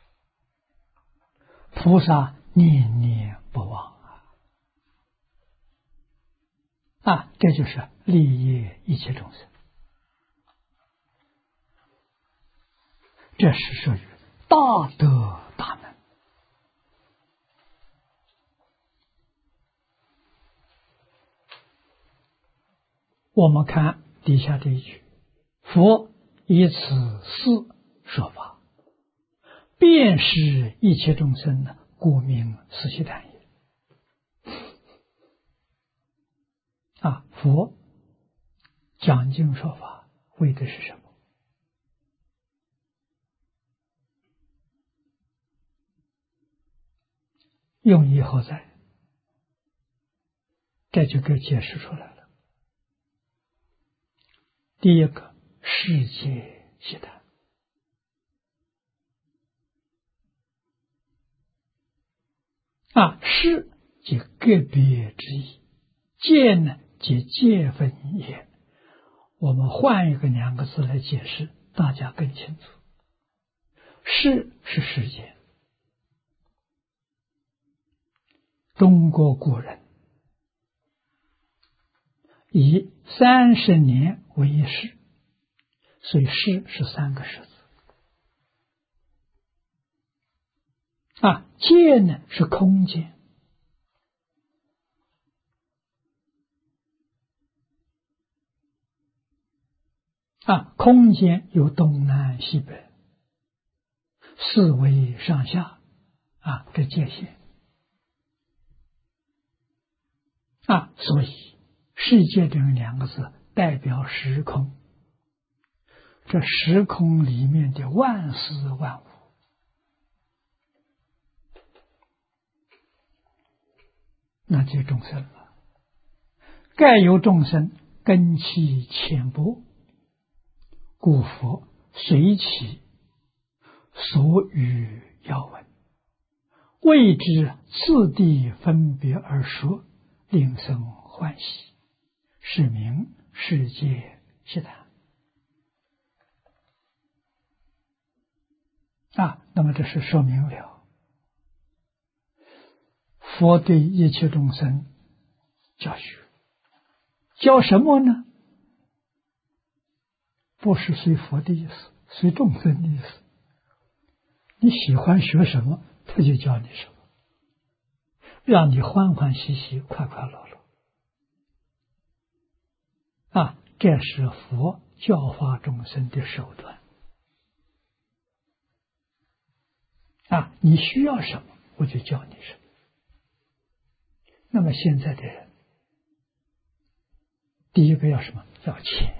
菩萨念念不忘这就是利益一切众生，这是属于大德大能。我们看底下这一句：佛以此四说法，便是一切众生，故名四悉檀也。佛讲经说法为的是什么？用意何在？这就给解释出来了。第一个，世界悉檀。世即个别之意，界呢即界分也。我们换一个两个字来解释，大家更清楚。世是世界，中国古人以30年为一世，所以世是3个世字。界呢是空间，空间有东南西北四维上下这界限所以世界这2个字代表时空，这时空里面的万事万物。那就众生了，盖有众生根器浅薄，故佛随其所语要闻，为之次第分别而说，令生欢喜，是名世界悉檀。那么这是说明了佛对一切众生教学，教什么呢？不是随佛的意思，随众生的意思。你喜欢学什么，他就教你什么，让你欢欢喜喜、快快乐乐。这是佛教化众生的手段。你需要什么，我就教你什么。那么现在的人，第一个要什么？要钱。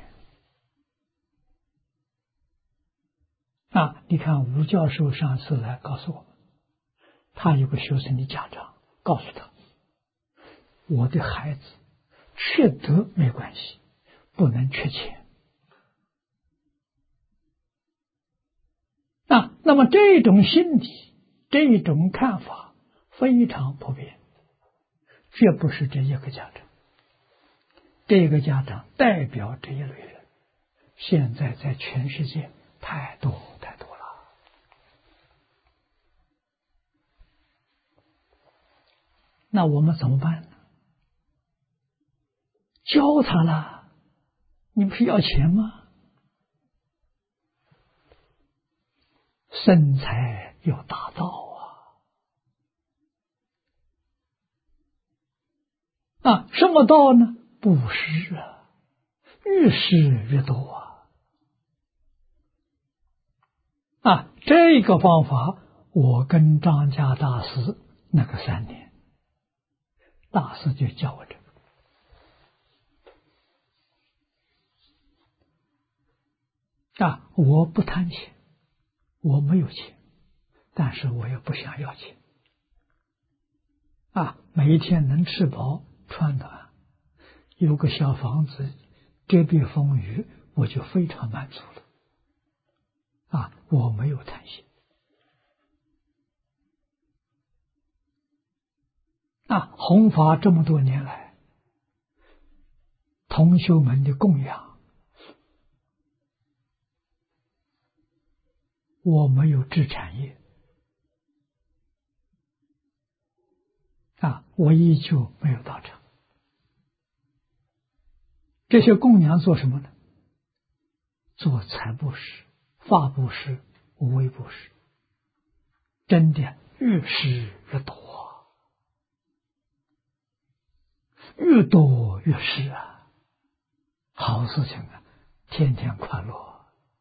你看吴教授上次来告诉我们，他有个学生的家长告诉他，我的孩子缺德没关系，不能缺钱。那么这种心理，这种看法非常普遍，绝不是这一个家长，这个家长代表这一类人，现在在全世界太多太多了。那我们怎么办呢？教他了，你不是要钱吗？身材要打造什么道呢？布施越施越多这个方法我跟张家大师那个3年，大师就教我这个我不贪钱，我没有钱，但是我也不想要钱每一天能吃饱穿暖， 有个小房子遮蔽风雨，我就非常满足了。我没有贪心。弘法这么多年来，同修们的供养，我没有置产业，我依旧没有道场。这些供养做什么呢？做财布施、法布施、无为布施，真的越施越多，越多越施好事情天天快乐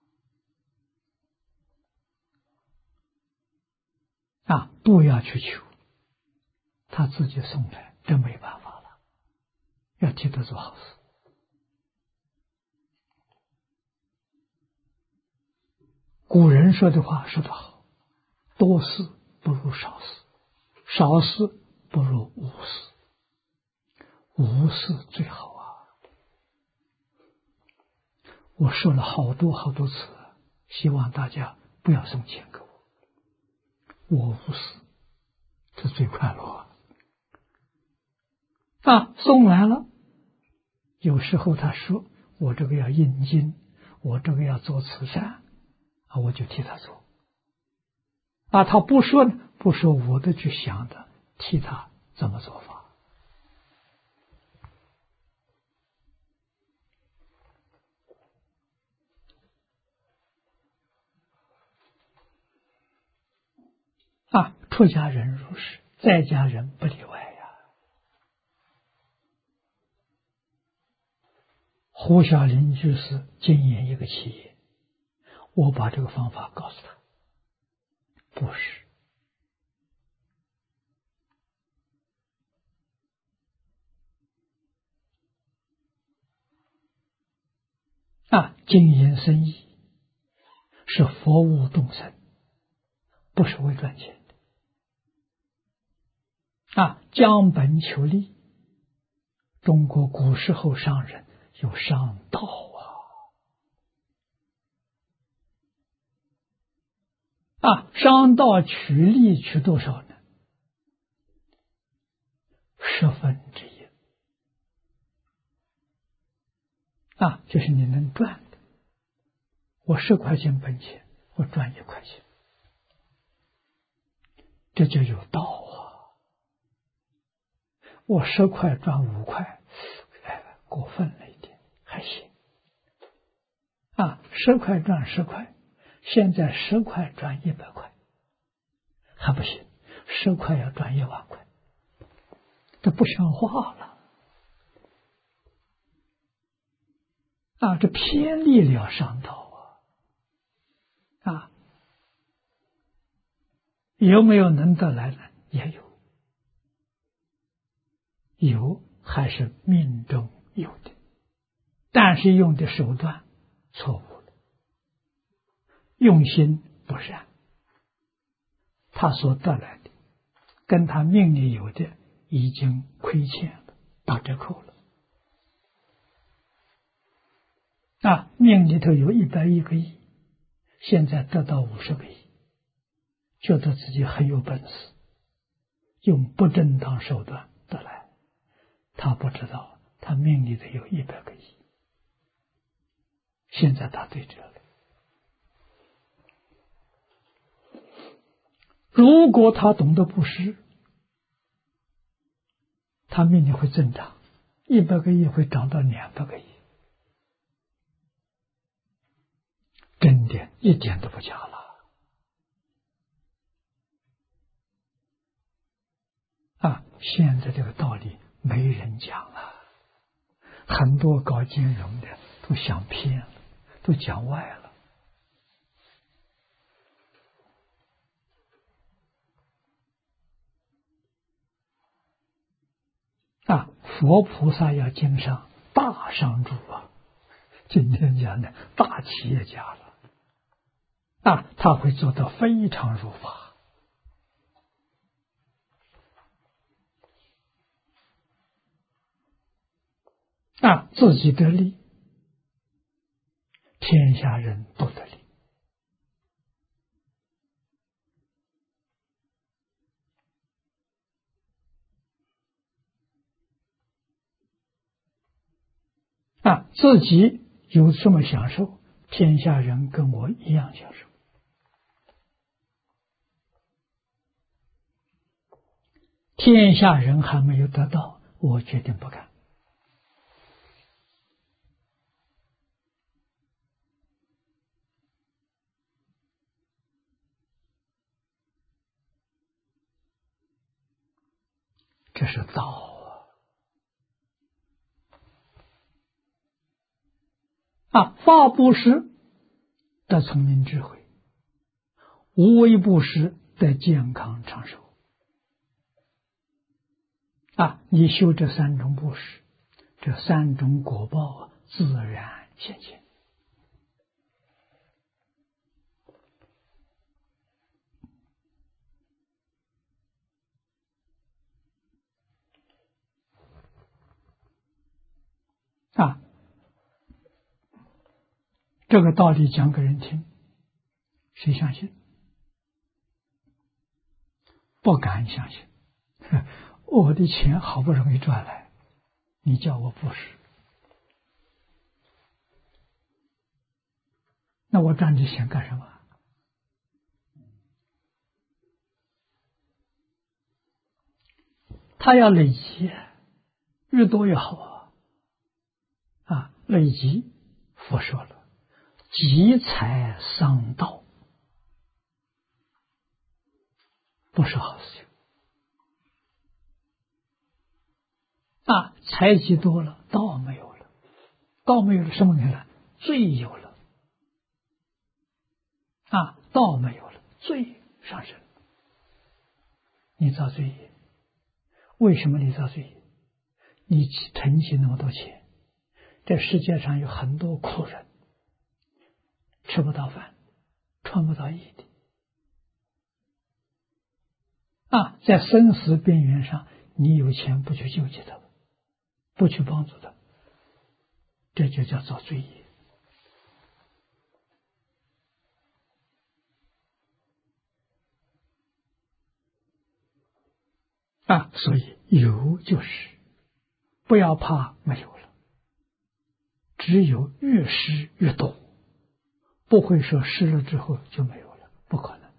不要去求，他自己送来，真没办法了，要替他做好事。古人说的话说得好，多事不如少事，少事不如无事，无事最好我说了好多好多次，希望大家不要送钱给我无事，这最快乐送来了，有时候他说我这个要印经，我这个要做慈善我就替他做他不说呢，不说我都去想的，替他怎么做法出家人如是，在家人不例外胡小林居士经营一个企业，我把这个方法告诉他，不是经营生意是服务众生，不是为赚钱的将本求利。中国古时候商人有商道商道取利取多少呢1/10就是你能赚的，我10块钱本钱，我赚1块钱，这就有道我10块赚5块，过分了一点，还行10块赚10块，现在10块赚100块，还不行，10块要赚1万块，这不像话了这偏离了商道有没有能得来的？也有还是命中有的，但是用的手段错误了，用心不善，他所得来的跟他命里有的已经亏欠了，打折扣了命里头有110个亿，现在得到50个亿，觉得自己很有本事，用不正当手段得来，他不知道他命里头有100个亿，现在他对折了。如果他懂得布施，他命里会增长，100个亿会涨到200个亿，真的一点都不假了现在这个道理没人讲了，很多搞金融的都想骗了，都讲歪了佛菩萨要经商，大商主今天讲的大企业家了他会做到非常如法自己得利，天下人都得利。自己有什么享受，天下人跟我一样享受。天下人还没有得到，我决定不干。这是道发布施得聪明智慧，无为布施得健康长寿。你修这三种布施，这三种果报自然现前。这个道理讲给人听，谁相信？不敢相信。我的钱好不容易赚来，你叫我布施，那我赚这钱干什么？他要累积，越多越好累积，佛说了，积财伤道，不是好事情。财积多了，道没有了，道没有了，什么没了？罪有了。道没有了，罪上升。你造罪业，为什么你造罪业？你囤积那么多钱，这世界上有很多苦人，吃不到饭，穿不到衣的在生死边缘上，你有钱不去救济他们，不去帮助他们，这就叫造罪业。所以有就是，不要怕没有了，只有越失越多，不会说失了之后就没有了，不可能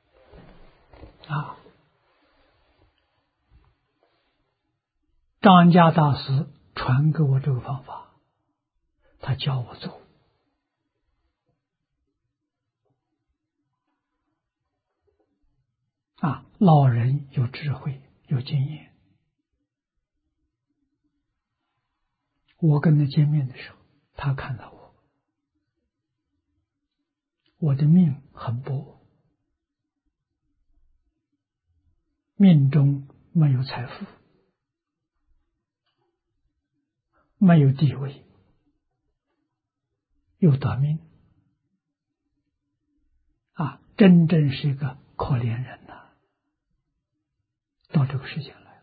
张家大师传给我这个方法，他教我做老人有智慧有经验，我跟他见面的时候，他看到我的命很薄，命中没有财富，没有地位，又得命真正是一个可怜人到这个世界来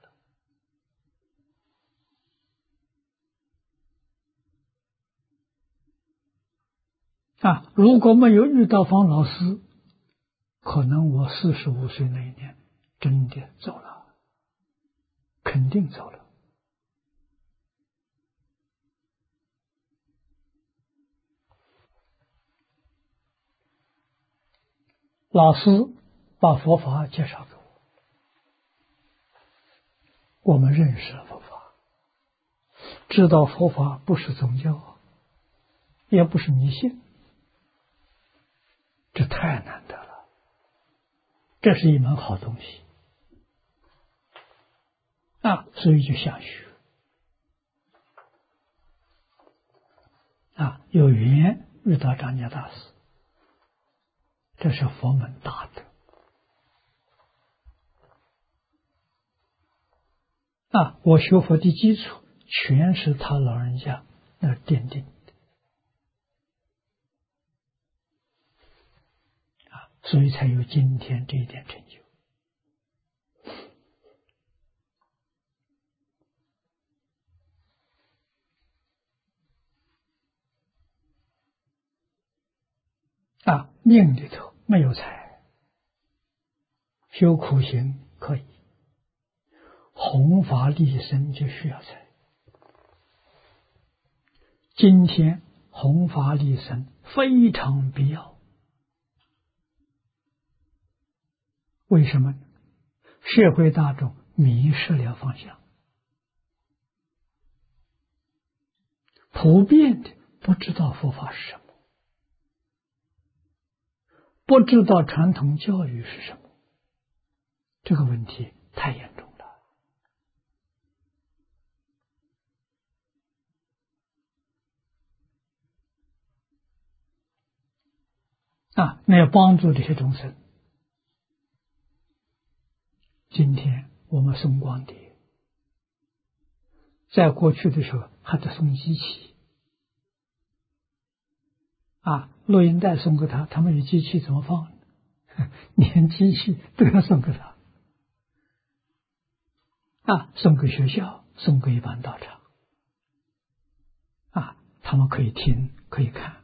了如果没有遇到方老师，可能我45岁那一年真的走了，肯定走了。老师把佛法介绍给我们认识了佛法，知道佛法不是宗教，也不是迷信，这太难得了，这是一门好东西所以就想学有缘遇到张家大师，这是佛门大德我学佛的基础全是他老人家那奠定的所以才有今天这一点成就命里头没有财，修苦行可以，弘法利生就需要财。今天弘法利生非常必要，为什么呢？社会大众迷失了方向，普遍的不知道佛法是什么，不知道传统教育是什么，这个问题太严重了。那要帮助这些众生。今天我们送光碟，在过去的时候还得送机器，录音带送给他，他们有机器怎么放呢？连机器都要送给他，送给学校，送给一般道场，他们可以听，可以看。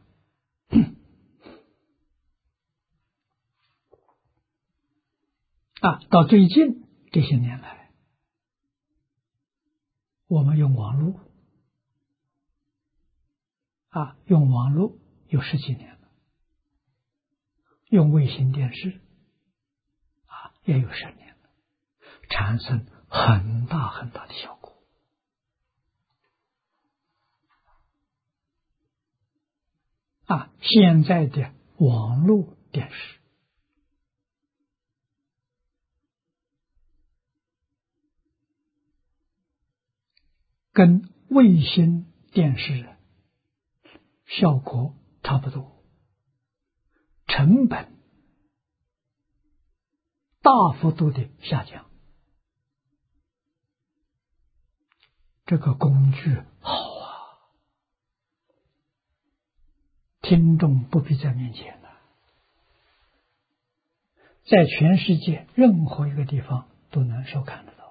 到最近这些年来，我们用网络，用网络有10几年了，用卫星电视，也有10年了，产生很大很大的效果。现在的网络电视跟卫星电视效果差不多，成本大幅度的下降。这个工具好听众不必在面前了，在全世界任何一个地方都能收看得到。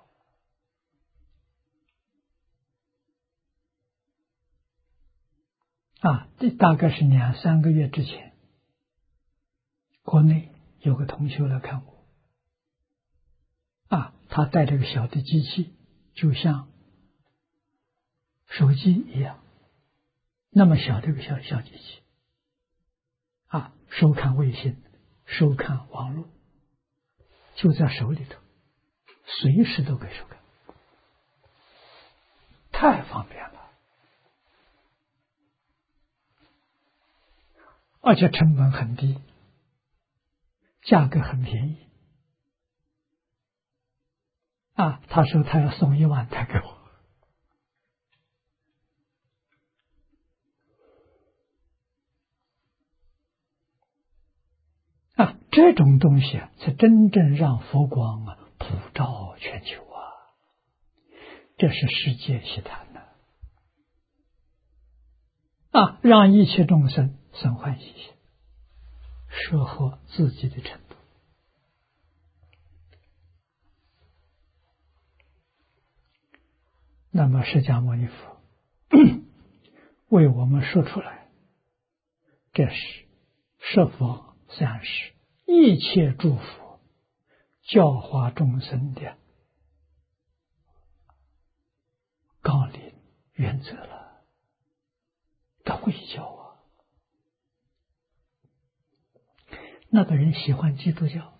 这大概是2、3个月之前，国内有个同学来看我，他带这个小的机器，就像手机一样，那么小的一个小机器，收看卫星，收看网络，就在手里头，随时都可以收看，太方便了。而且成本很低，价格很便宜。他说他要送1万台给我。这种东西才真正让佛光普照全球这是世界奇谈让一切众生生欢喜心，适合自己的程度。那么释迦牟尼佛为我们说出来，这是十方三世一切诸佛教化众生的纲领原则了，他会教那个人喜欢基督教，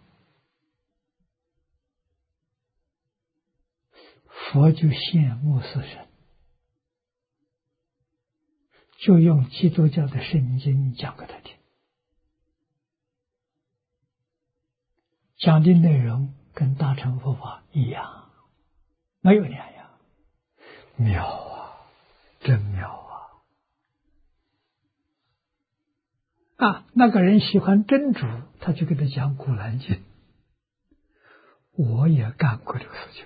佛就羡慕死神，就用基督教的圣经讲给他听，讲的内容跟大乘佛法一样，没有两样，妙真妙那个人喜欢真主，他就给他讲古兰经，我也干过这个事情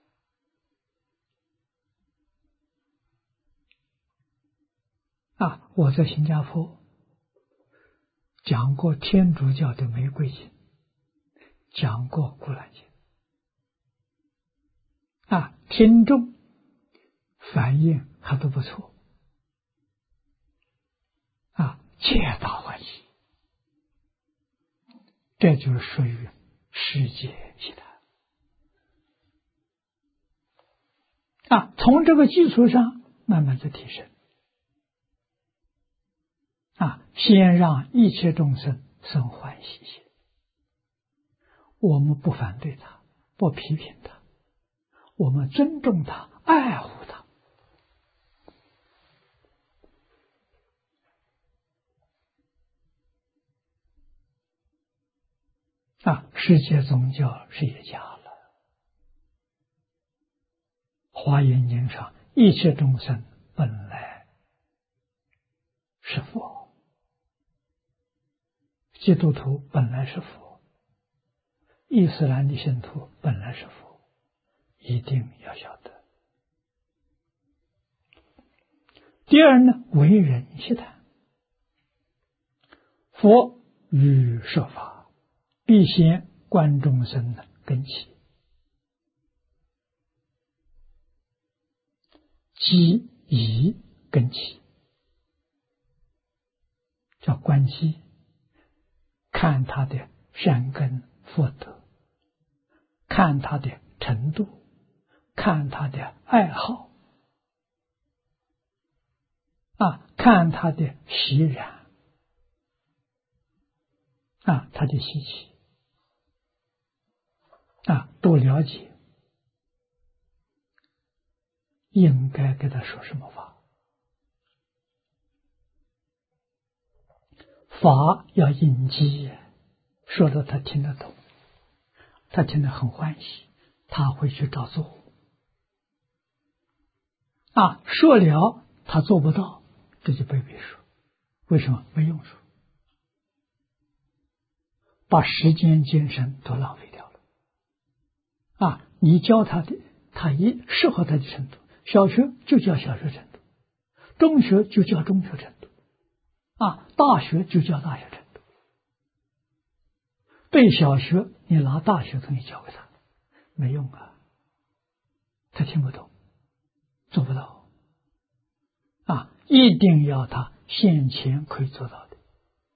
我在新加坡讲过天主教的玫瑰经，讲过古兰经听众反应还都不错皆大欢喜这就是属于世界习谈从这个基础上慢慢的提升先让一切众生生欢喜心。我们不反对他，不批评他，我们尊重他，爱护他世界宗教是一家了。华严经上，一切众生本来是佛，基督徒本来是佛，伊斯兰的信徒本来是佛，一定要晓得。第二呢，为人习谈，佛于说法，必先观众生的根器，基以根器，叫观基，看他的善根福德，看他的程度，看他的爱好看他的习染他的习气多了解，应该给他说什么法，法要应机，说的他听得懂，他听得很欢喜，他会去照做说了他做不到，这就不必说。为什么？没用处，把时间精神都浪费掉了你教他的，他一适合他的程度，小学就教小学程度，中学就教中学程度大学就教大学程度。对小学你拿大学东西教给他没用他听不懂，做不到一定要他现前可以做到的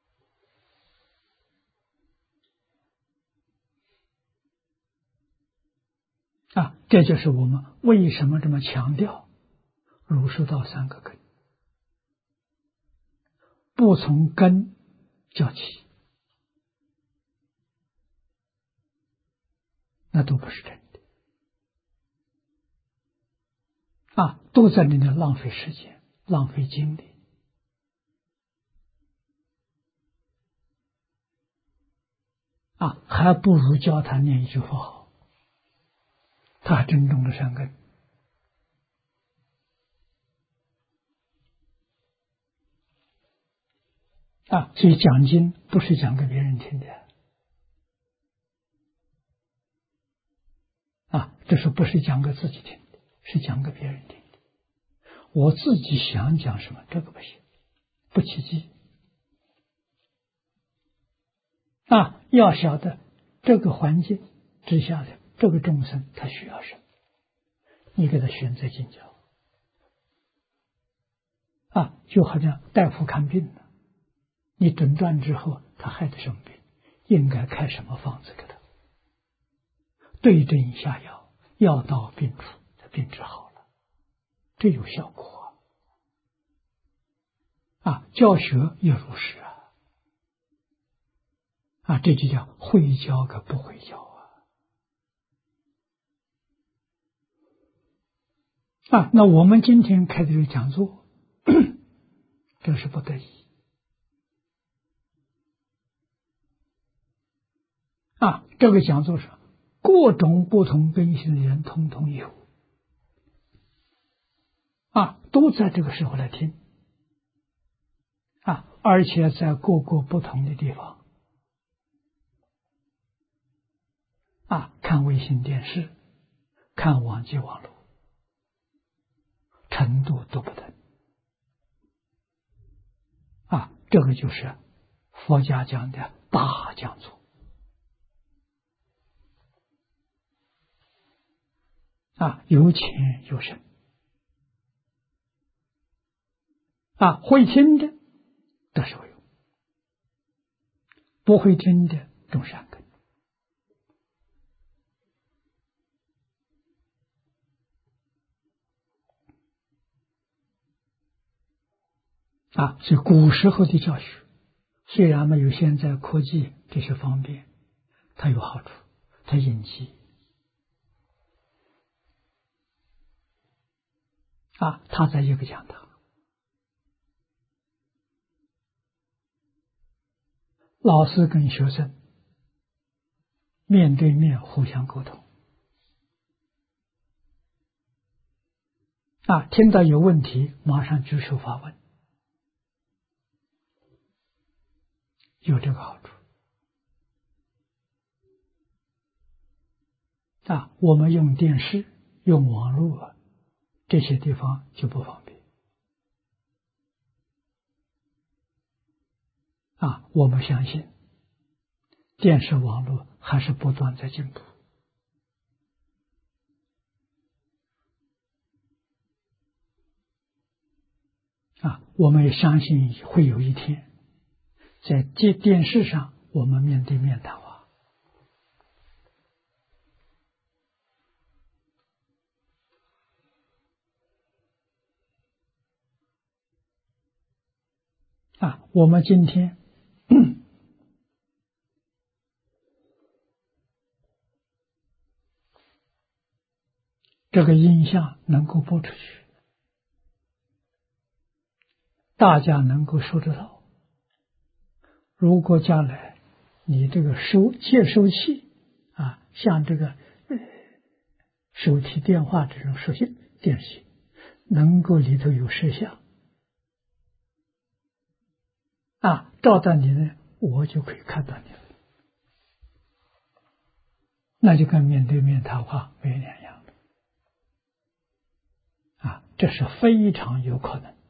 这就是我们为什么这么强调儒释道三个根，不从根教起，那都不是真的都在那里浪费时间，浪费精力还不如教他念一句佛号，他还真正的善根所以讲经不是讲给别人听的这是不是讲给自己听的，是讲给别人听的。我自己想讲什么，这个不行，不契机要晓得这个环境之下的这个众生他需要什么，你给他选择经教就好像大夫看病了，你诊断之后他还得生病，应该开什么方子给他，对症下药，药到病除，他病治好了，这有效果教学也如是这就叫会教跟不会教那我们今天开的这个讲座这是不得已这个讲座上各种不同根性的人统统有都在这个时候来听而且在各个不同的地方看卫星电视，看网际网络，程度都不等这个就是佛家讲的大讲座有浅有深会听的得受用，不会听的种善根。所以古时候的教学虽然没有现在科技这些方便，它有好处，它应急。他在一个讲堂，老师跟学生面对面互相沟通，听到有问题马上举手发问，有这个好处。我们用电视、用网络这些地方就不方便。我们相信电视网络还是不断在进步。我们也相信会有一天在电视上我们面对面谈话。我们今天这个音像能够播出去，大家能够收得到。如果将来你这个接收器像这个手提电话这种电视器，能够里头有摄像照到你呢，我就可以看到你了，那就跟面对面谈话没两样这是非常有可能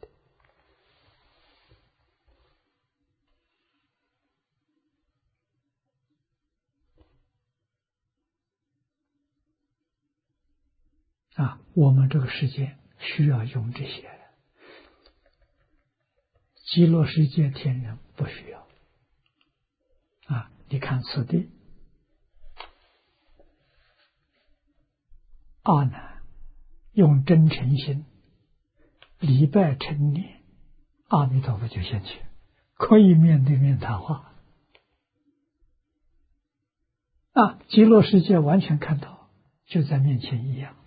的。我们这个世界需要用这些，极乐世界天人不需要。你看此地阿难用真诚心礼拜陈念，阿弥陀佛就现前，可以面对面谈话。极乐世界完全看到，就在面前一样，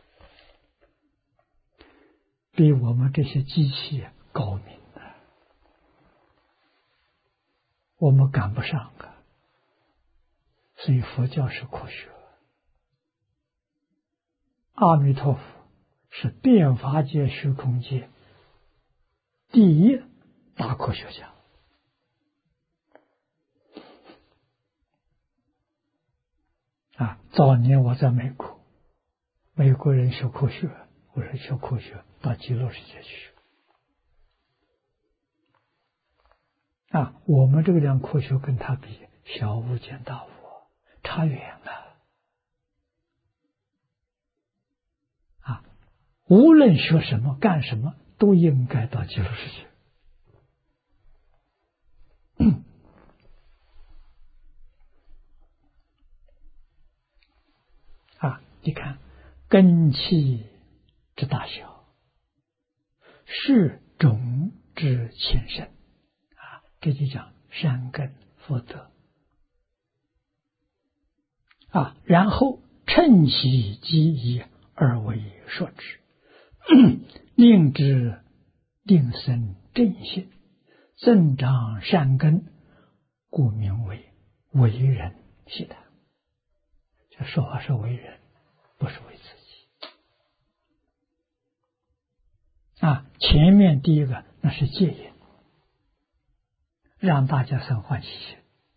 比我们这些机器高明的，我们赶不上所以佛教是科学，阿弥陀佛是变法界虚空界第一大科学家。早年我在美国，美国人学科学，我说学科学到极乐世界去。我们这个点科学跟他比，小巫见大巫，差远了。无论学什么干什么，都应该到极乐世界。你看根器之大小，是种之前身这就讲善根福德然后趁其机宜而为说之，令之令生正信，增长善根，故名为为人习谈。这说话是为人，不是为自己前面第一个那是戒引，让大家生欢喜心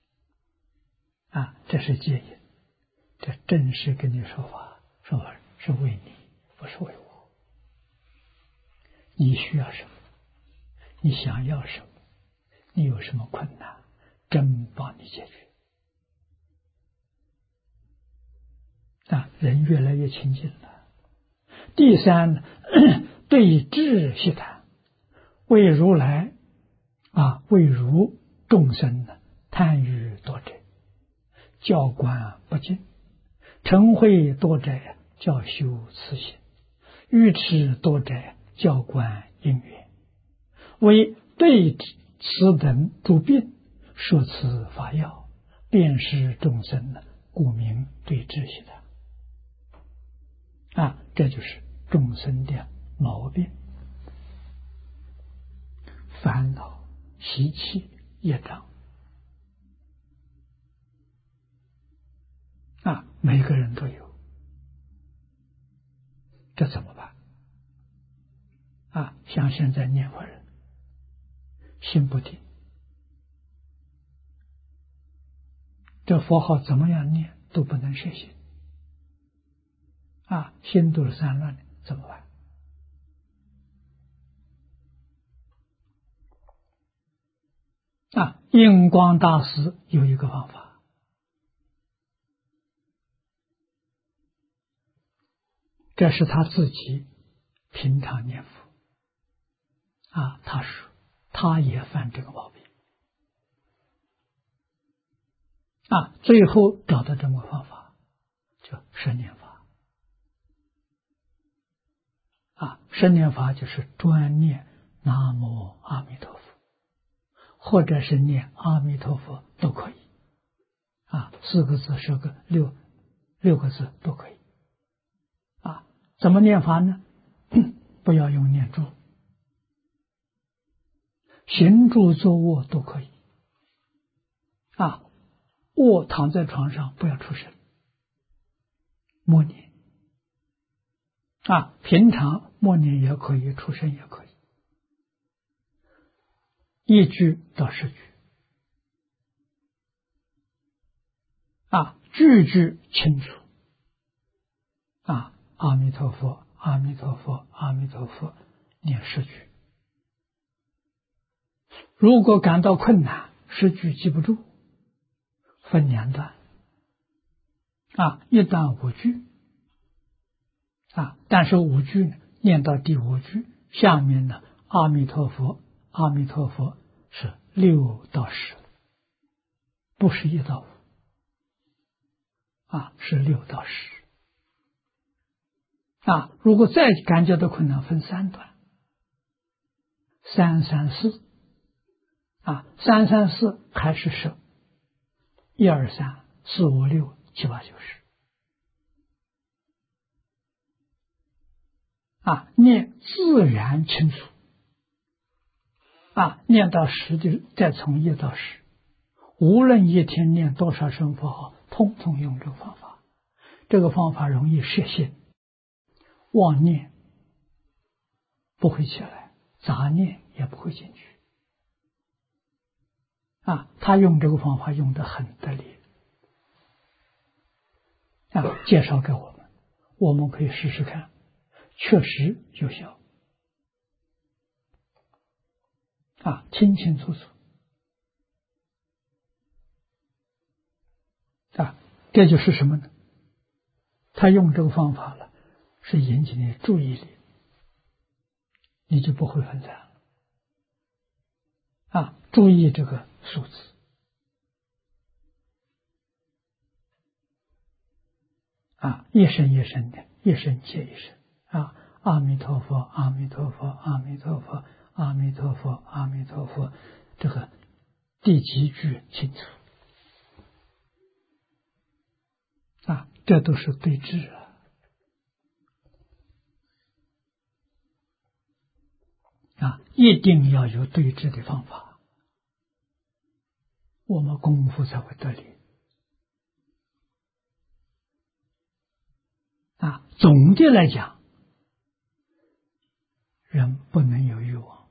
这是戒引，这正式跟你说法是为你，不是为我。你需要什么，你想要什么，你有什么困难，真帮你解决人越来越亲近了。第三，对治习谈，为如来为如众生贪欲多者教观不净；嗔恚多者，教修慈心；愚痴多者，教观因缘。为对此等诸病，说此法要，便是众生的，故名对治系的。这就是众生的毛病、烦恼、习气、业障。每个人都有，这怎么办？像现在念佛人心不定，这佛号怎么样念都不能摄心，心都是散乱的，怎么办？印光大师有一个方法，这是他自己平常念佛他说他也犯这个毛病最后找到这么个方法，叫十念法十念法就是专念南无阿弥陀佛，或者是念阿弥陀佛都可以4个字、10个、6个字都可以怎么念法呢？不要用念珠，行住坐卧都可以卧躺在床上不要出声，默念平常默念也可以，出声也可以，1句到10句句句清楚阿弥陀佛，阿弥陀佛，阿弥陀佛，念10句。如果感到困难，10句记不住，分2段一段5句但是5句呢，念到第5句下面呢，阿弥陀佛，阿弥陀佛是6到10，不是1到5是6到10如果再感觉到困难，分3段，3、3、43、3、4还是10，1、2、3、4、5、6、7、8、9、10念自然清楚念到10就再从1到10，无论一天念多少声佛号，通通用这个方法。这个方法容易摄心，妄念不会起来，杂念也不会进去他用这个方法用得很得力介绍给我们，我们可以试试看，确实有效清清楚楚这就是什么呢？他用这个方法了，是引起你的注意力，你就不会分散注意这个数字一声一声的，一声接一声阿弥陀佛，阿弥陀佛，阿弥陀佛，阿弥陀佛，阿弥陀佛，这个第几句清楚这都是对治一定要有对治的方法，我们功夫才会得力总的来讲，人不能有欲望，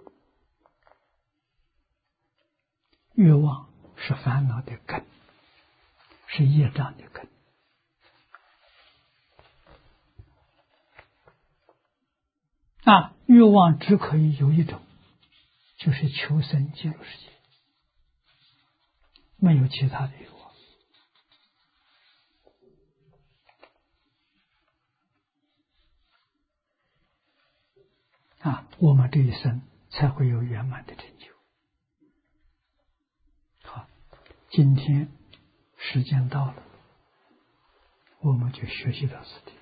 欲望是烦恼的根，是业障的根欲望只可以有一种，就是求生极乐世界，没有其他的欲望我们这一生才会有圆满的成就。好，今天时间到了，我们就学习到此地。